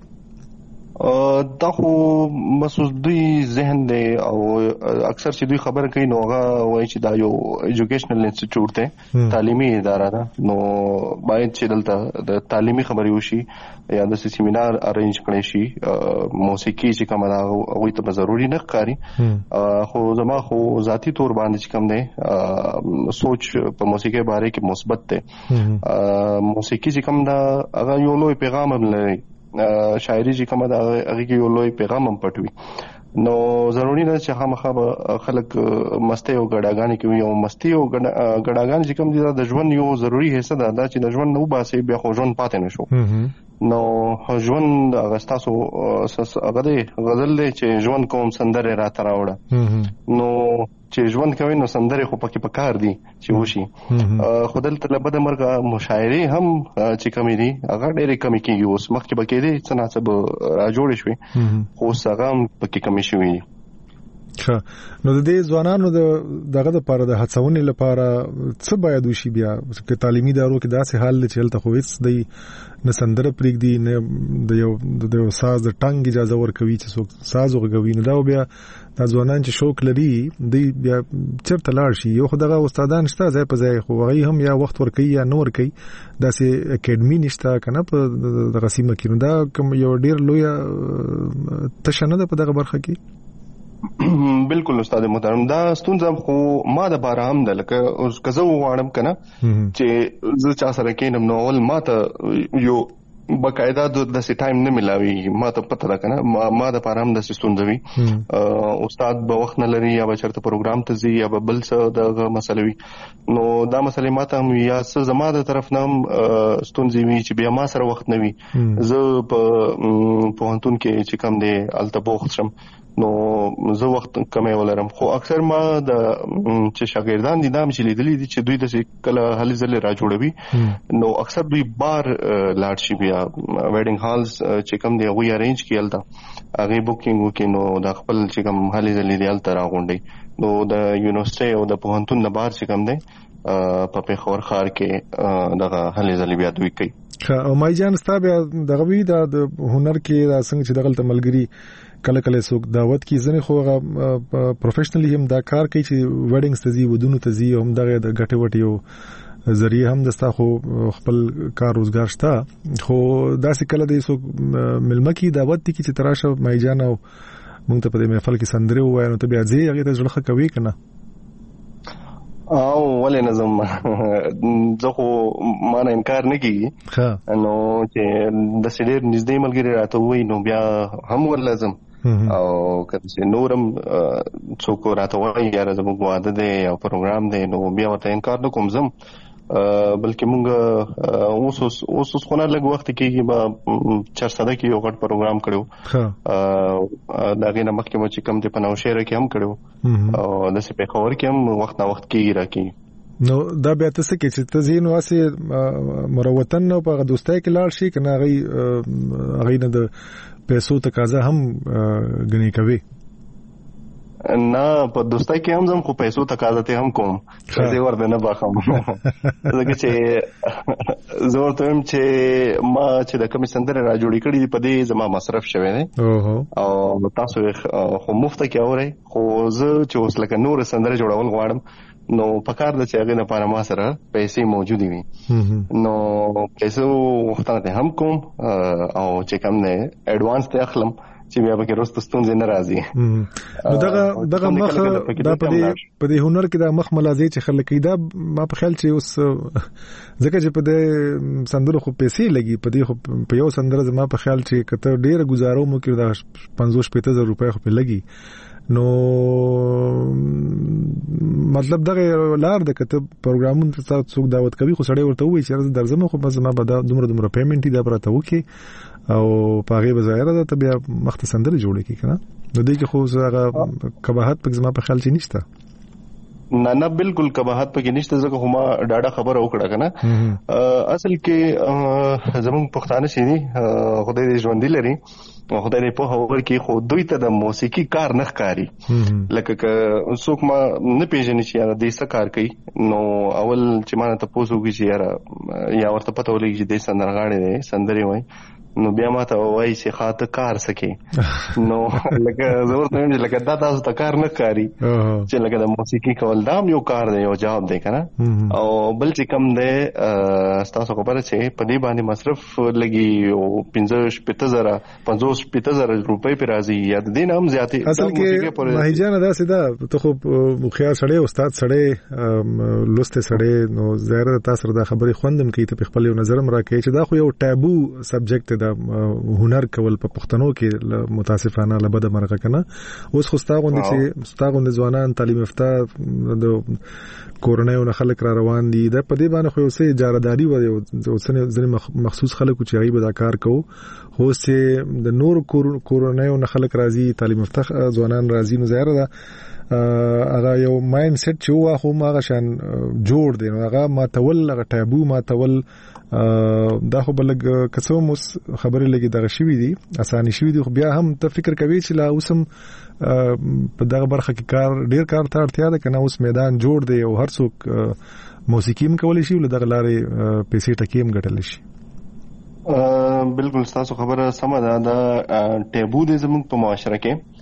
Speaker 3: دا خو مسوس دوی ذهن دی او اکثر چې دوی خبره کوي نو هغه وایي چې دا یو ایجوکیشنل انسټیټیوټ دی تعلیمي اداره ده نو باید چې دلته د تعلیمي خبرې وشي یا د سیمینار ارینج کړي شي موسیقي چې کومه دا هغه ته ضروري نه ښکاري خو زما خو ذاتی تور باندې چې کوم دی سوچ په موسیقي باره کې مثبت دی موسیقي چې کوم دا هغه یو لوی پیغام هم لري شاعري چې کومه دا هغه کې یو لوی پیغام هم پټوي نو ضروري نه چې خامخا خلک مستی او ګډاګانې کوي او مستی او ګډاګان چې کوم دي د ژوند یو ضروری حصہ ده دا چې د ژوند نو باسي بیا خو ژوند پاتې نشو نو ژوند اغستاسو هغه دی غزل دی چې ژوند کوم سندره را تراوړه نو چې ژوند کوي نو سندره خو پکې پکار دي چې وشي خودل تل بده مرګه مشاعري هم چې کمی دي هغه ډېرې کمی کیږي اوس مخکې بکې دي څه ناڅه را جوړ شوي خو هغه پکې کمی شوي.
Speaker 2: نو د دې ځوانانو دغه د لپاره د هڅونې لپاره څه باید وشي بیا چې تعلیمي ادارو کې داسې حال چې هلته خو هیڅ دی نه سندره پرېږدي نه د یو ساز د ټنګ اجازه ورکوي چې څوک ساز وغږوي نو دا بیا دا ځوانان چې شوق لري دوی بیا چېرته لاړ شي یو خو دغه استادان شته ځای په ځای خو هغوی هم یا وخت ورکوي یا نه ورکوي داسې اکیډمي نشته که نه په دغه سیمه کې نو دا کوم یو ډېر لویه تشه نه ده په دغه برخه کې.
Speaker 3: بالکل استاد محترم دا ستونزه خو ما د باره هم ده لکه اوس که زه وغواړم که نه چې زه چا سره کینم نو اول ما ته یو بقاعده داسې ټایم نه ملاوي ما ته پته ده که نه ما د پاره هم داسې ستونزه وي استاد به وخت نه لري یا به چېرته پروګرام ته ځي یا به بل څه دغه مسله وي نو دا مسلې ما ته هم یا څه زما د طرف نه هم ستونزې وي چې بیا ما سره وخت نه وي زه په پوهنتون کې چې کوم دی هلته بوخت شم نو زه وخت کمی ولرم خو اکثر ما د چې شاګردان دي دا چې لیدلي دي چې دوی د کله هلې ځلې را جوړوي نو اکثر دوی بار لاړ شي بیا ویډینګ هالز چې کوم دی هغوی ارینج کړي هلته هغې بوکینګ وکړي نو د خپل چې کوم هلې ځلې دي هلته راغونډي نو د یونیورسيټي او د پوهنتون نه بهر چې کوم دی په پېښور ښار کې دغه هلې ځلې بیا دوی کوي.
Speaker 2: او مای جان ستا بیا دغه وی د هنر کې دا څنګه چې دغلته ملګري کله کله څوک دعوت کی ځنه خو هغه پروفیشنلی هم دا کار کوي چې ویډینګز ته ځي ودونو ته ځي هم دغه د غټه وټ یو ذریعہ هم دستا خو خپل کار روزګار شته خو داسې کله د څوک ملمه کی دعوت کی چې تراشه مای جان او مونږ ته په دې محفل کې سندره وایو نو ته بیا ځي هغه ته ځړخه کوي کنه
Speaker 3: او ولې نظم زه خو ما نه انکار نه کیږي نو چې د سړي نږدې ملګری راته وای نو بیا هم ولازم او کله نورم څوک راته وای یاره زموږ واده دی او پروګرام دی نو بیا ورته انکار نه کوم زم بلکې مونږ اوس خو نه لږ وخت کېږي به چرسده کې یو غټ پروګرام کړو د هغې نه مخکې مو چې کوم دی په نوشهره کې هم کړو او داسې پېښور کې هم وخت نه وخت کېږي راکېږي.
Speaker 2: نو دا بیا ته څه کې چې ته ځې نو هسې مروتن نو په هغه دوستۍ کې لاړ شي که نه هغوی نه د پیسو تقاضا هم ګڼې کوي؟
Speaker 3: نه په دوستۍ کې هم زم خو پیسو تقاضا ته هم کوم زه ورته نه باخم ځکه چې زه ورته وایم چې ما چې د کومې سندرې را جوړې کړې دي په دې زما مصرف شوی دی او تاسو خو مفته کې اورئ خو زه چې اوس لکه نور سندرې جوړول غواړم نو پکار د چې هغې لپاره ما سره پیسې موجودې وي نو پیسو وختونه هم کوم او چې کوم دی ایډوانس ته اخلم چې بیا پکې وروسته ستونزې نه راځي.
Speaker 2: نو دغه مخ دا په دې هنر کې دا مخ ملازې چې خلک کوي دا ما په خیال چې اوس ځکه چې په دې سندرو خو پیسې لګي په دې خو په یو سندره زما په خیال چې کته ډېره ګزارو مو کې دا 50-60,000 روپۍ خو په لګي نو مطلب دغه لار د کتاب پروګرامونو ته څوک دعوت کوي خو سړی ورته وایي چې درځم خو بس ما به دومره پیمنټي دا پراته وکي او پاغه بظاهر ده ته بیا مختصندري جوړ کی کنه نو دې کې خو زغه کباحت په ځما په خیال چي نشته
Speaker 3: نه بالکل کباحت پکې نشته ځکه هم ډاډه خبره وکړه کنه اصل کې زموږ پښتانه شي دي خدای دې ژوند لري خدای دې په هوور کې خو دوی ته د موسیقي کار نه ښکاری لکه څوک ما نه پیژني چې یاره دې څه کار کوي نو اول چې ما ته پوسو کې چې یاره یا ورته پته ولګي چې دې سندرغاړي دې سندري وای نو بیا ما ته وایي چې خاطر کار سکی نو لکه زور ته هم لکه دا تاسو ته کار نه کاری چې لکه د موسیقي کول دا یو کار دی یو جواب دی کنه او بل چې کم دی تاسو خبره چې په دې باندې مصرف لګي او 50,000 روپۍ پر راځي یا د دین هم زیاتې
Speaker 2: اصل کې ماهیجان دا سیده ته خو مخیا سړی استاد سړی لسته سړی نو ظاهر تاسو دا خبرې خوندم کوي ته خپل یو نظر مرا کوي چې دا خو یو ټابو سبجیکټ د هنر کول په پښتنو کې متاسفانه لبد مرغه کنه اوس خو ستاغوند ځوانان تعلیم یافته د کورونایو نه خلک را روان دي د پدې باندې خو سه اجارهداري و ځنې مخصوص خلکو چې غیب دا کار کوو خو سه د نور کورونایو نه خلک راځي تعلیم یافته ځوانان راځي نو ظاهر ده هغه یو ماینډ سیټ چې هو خو ماغه شان جوړ دی نو هغه ما تول هغه ټابو ما تول دا خو بلګ کڅوم اوس خبرې لګي دغه شوی دي اساني شوی دي خو بیا هم ته فکر کوي چې لا اوسم په دغه برخه کې کار ډیر کار ته اړتیا ده کنه اوس میدان جوړ دی او هر څوک موسیقي هم کولی شي ول دغه لارې پیسې ټکیم غټل شي
Speaker 3: بالکل تاسو خبره سم ده دا ټیبو د زموږ په معاشره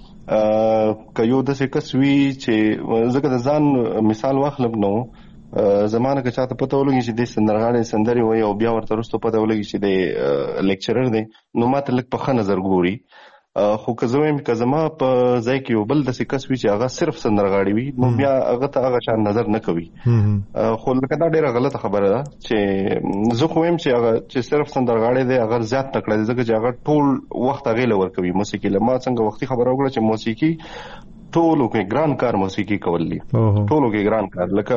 Speaker 3: کې کيو د څه کسوي چې زګه د ځان مثال واخلم نو زمانه کې چاته پته ولګي چې د سندرغاړي سندري وي او بیا ورته رسټو پته ولګي چې د لیکچرر دی نو ماته لک په ښه نظر ګوري خو که زموږ کزما په ځای کې یو بل د سکس وی چې هغه صرف سندرغاړي وي نو بیا هغه ته هغه شان نظر نه کوي خو لکه دا ډیره غلطه خبره ده چې زه خو هم چې هغه چې صرف سندرغاړي دی هغه زیات تکړه دی ځکه چې هغه ټول وخت هغه لور کوي موسیقي لما څنګه وختي خبره وکړه چې موسیقي ټولو کې ګران کار موسیقي کول دي ټولو کې ګران کار لکه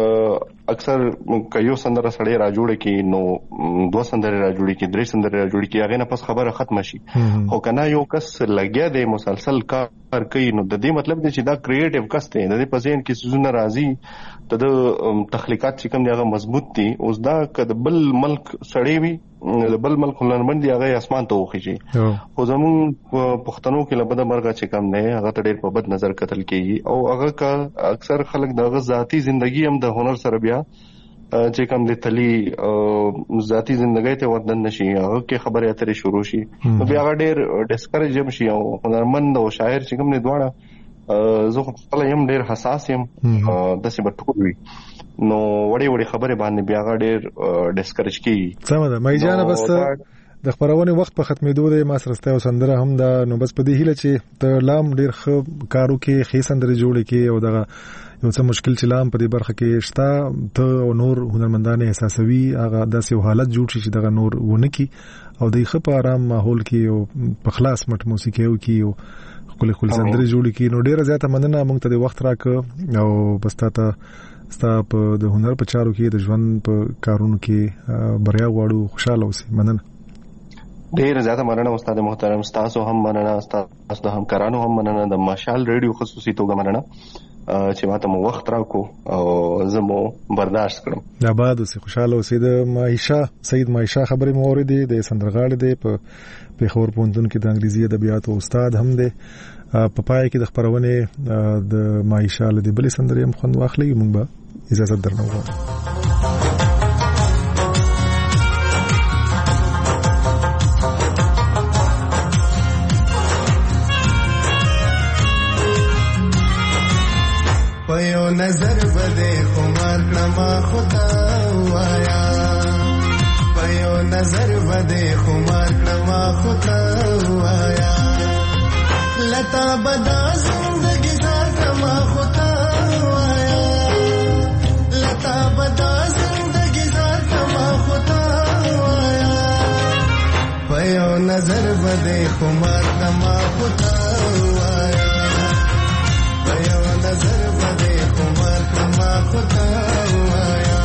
Speaker 3: اکثر کيو سندره سړی را جوړه کی نو دوه سندره را جوړه کی درې سندره را جوړه کی هغه نه پس خبره ختم شي خو کنه یو کس لګیا دی مسلسل کار کوي نو د دې مطلب دی چې دا کریټیو کس دی د دې په ذهن کې سوزونه راځي د تخلیقات چې کوم دی هغه مضبوط دي اوس دا کله بل ملک سړی وي بل ملک هنرمند دی هغه اسمان ته وخیږي خو زمون پښتنو کې لبد مرګه چې کم نه هغه ته ډېر په بد نظر قتل کیږي او هغه کا اکثر خلک دغه ذاتی ژوندۍ هم د هنر سره بیا چې کوم د تلی ذاتی ژوندۍ ته ودن نشي هغه کې خبرې اترې شروع شي نو بیا هغه ډېر ډیسکریج هم شي او هنرمند او شاعر چې کوم نه دواړه زه خپل یم ډېر حساس یم د څه بټول وي نو وړي خبره باندې بیا هغه ډېر ډیسکریج کیږي
Speaker 2: سم ده مې جانه بس د خبرونه وخت په ختمېدو دی ما سره ستاسو سندره هم دا نو بس په دې هیله چې ته لام ډېر ښه کارو کې خې سندره جوړې کې او دغه یو څه مشکل چې لام په دې برخه کې شته ته او نور هنرمندانه احساسوي هغه داسې حالت جوړ شي چې دغه نور ونه کی او د ښه په آرام ماحول کې او په خلاص مټ موسیقي او کې او خپل سندره جوړې کې نو ډېر زیاته مننه موږ ته د وخت راکړ او بس ته ستا په د هنر په چارو کې د ژوند په کارونو کې بریا غواړو خوشاله اوسې مننه
Speaker 3: ډیر زیاته مننه استاد محترم تاسو هم مننه تاسو د همکارانو هم مننه د مشال ریډیو خصوصي توګه مننه چې ماته مو وخت راکو او زمو برداشت کړم
Speaker 2: دا بعد اوسې خوشاله اوسې د ماهیشا سید ماهیشا خبرې مو اوریدې د سندرغاړي دی په خور پوندون کې د انګلیزي ادبیاتو استاد هم دی په پای کې د خبرونه د ماهیشا له دې بلې سندرې هم خوند واخلې موږ به اجازه درنو غواړو
Speaker 4: پيو نظر بده خمار کما خدا وایا پيو نظر بده خمار کما خدا وایا لتا بدا زندگی زار کما خدا وایا لتا بدا زندگی زار کما خدا وایا پيو نظر بده خمار کما خدا وایا خدا وایا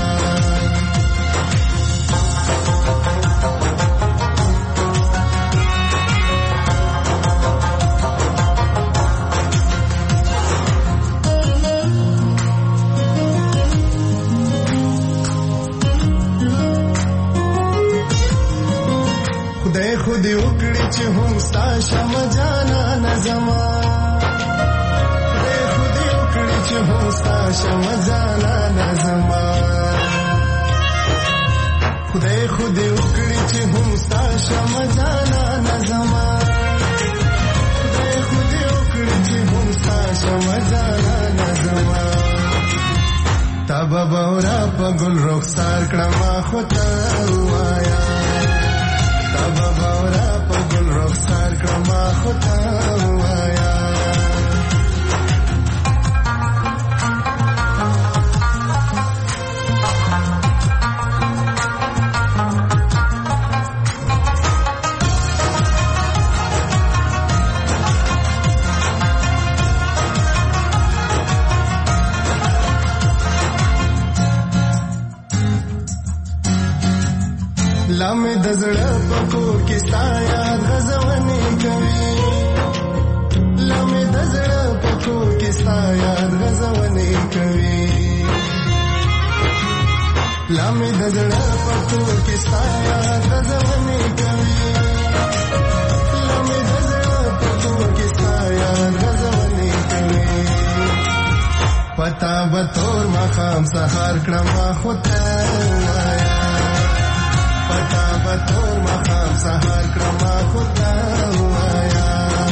Speaker 4: خود وکړي چې هم ستا شم جانا نظما خود وکړي چې هم ستا شم جانا نظما خدای خود وکړي چې هم ستا شم جانا نظما خدای خود وکړي چې هم ستا شم جانا نظما تابا باورا په ګل رخسار کړم خدا وایا تابا باورا په ګل رخسار کړم خدا وایا لامې د زړه په کور کې ستا یاد غزونې کوي لامې د زړه په کور کې ستا یاد غزونې کوي لامې د زړه په کور کې ستا یاد غزونې کوي لامې د زړه په کور کې ستا یاد غزونې کوي پتا به تور ماښام سهار کړم خدا وایا پتا به تور ماښام سهار کړم خدا وایا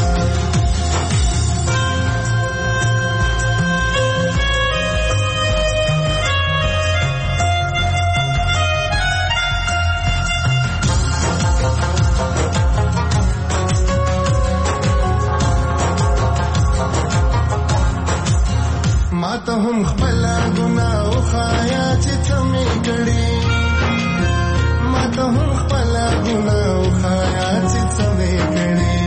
Speaker 4: ما ته هم خپل ګناه وخایا چې څه مې کړي ما ته هم خپل ګناه وخایا چې څه مې کړي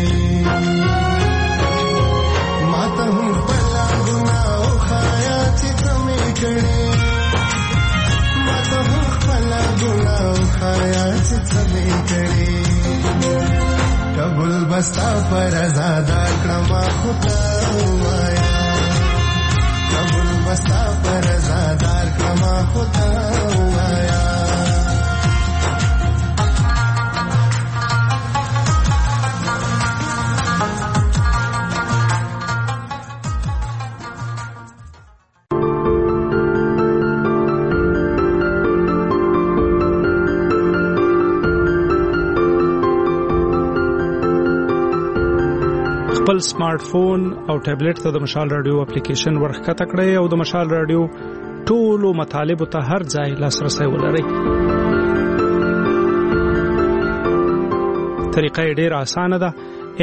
Speaker 4: ما ته هم خپل ګناه وخایا چې څه مې کړي ما ته هم خپل ګناه وخایا چې څه مې کړي قبول بستا پر آزادار کړم خدا وایا قبول بستا پر آزادار کړم خدا وایا
Speaker 5: خپل سمارټ فون او ټابلیټ ته د مشال رادیو اپلیکیشن ورخکته کړئ او د مشال رادیو ټولو مطالبه ته هر ځای لاسرسي ولرئ. طریقه ډېره اسانه ده.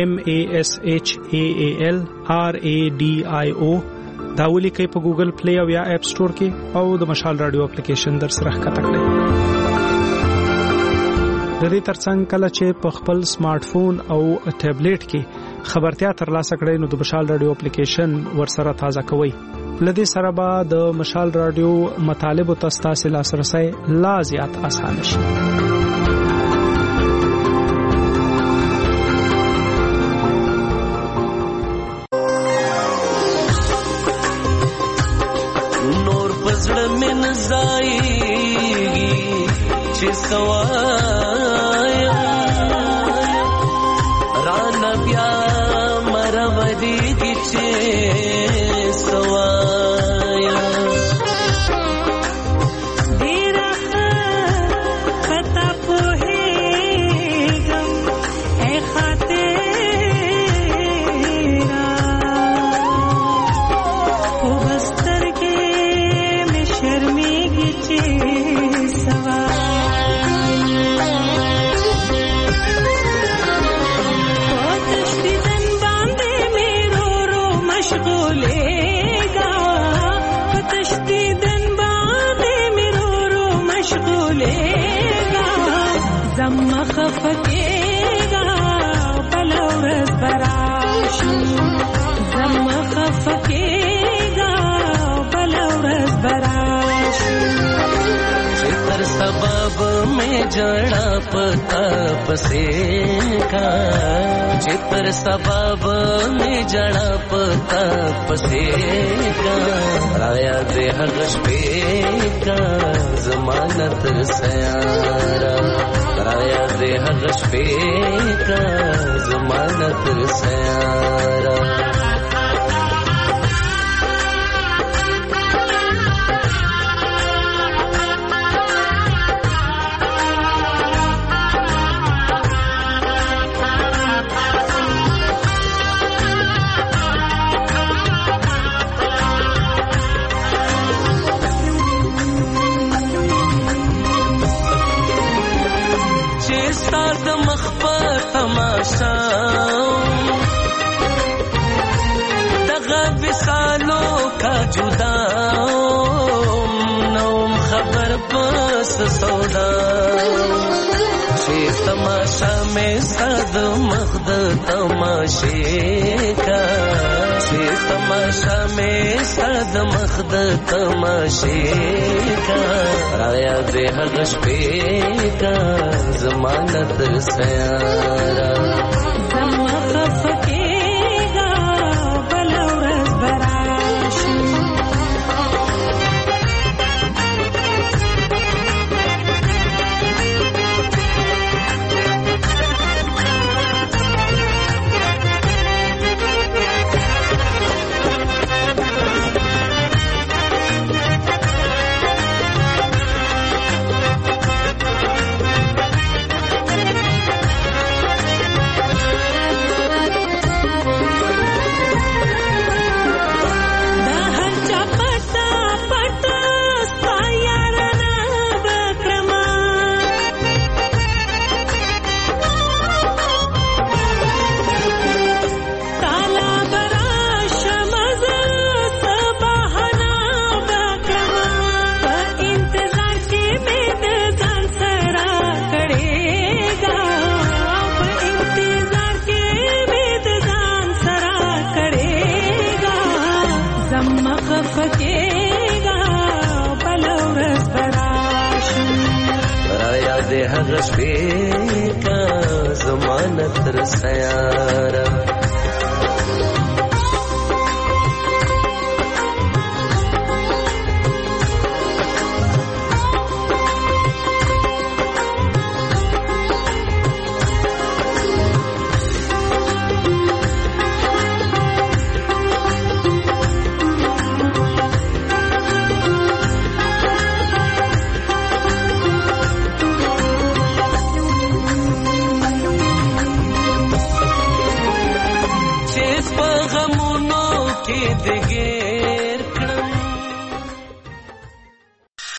Speaker 5: MASHAALRADIO دا ولیکئ په ګوګل پلی او یا اپ سٹور کې او د مشال رادیو اپلیکیشن در سره ښکته کړئ. د دې ترڅنګ کله چې په خپل سمارټ فون او ټابلیټ کې خبرتیا ترلاسه کړئ نو د مشال رادیو اپلیکیشن ورسره تازه کوئ. لدې سره به د مشال رادیو مطالبه تاسو لاسرسي لا زیات آسان شي.
Speaker 6: نور پزړه من زایږي چې سوایا ران بیا مرودی کی چې سوایا
Speaker 7: ډیره پتا په هیګم اے خاطرا او بستر کې مې شرمېږي چې سوایا زما خفقېږه بله ورځ به راشي زما خفقېږه بله ورځ به راشي
Speaker 6: जड़ा पता पसे का चित्र सबब में जड़ा पता पसे का राया दे हगश पे का जमानत सयारा राया दे हगश पे का जमानत सयारा तमाशा दगा विसालों का जुदा नौम खबर बस सौदा शेष तमाशा में सद मख्द तमाशे का शेष तमाशा में सद मख्द तमाशे का राया दे हगश पे का जमानत सयारा
Speaker 7: जमा खफकेगा बलौरस बराशी
Speaker 6: हगश पे का जमानत सयारा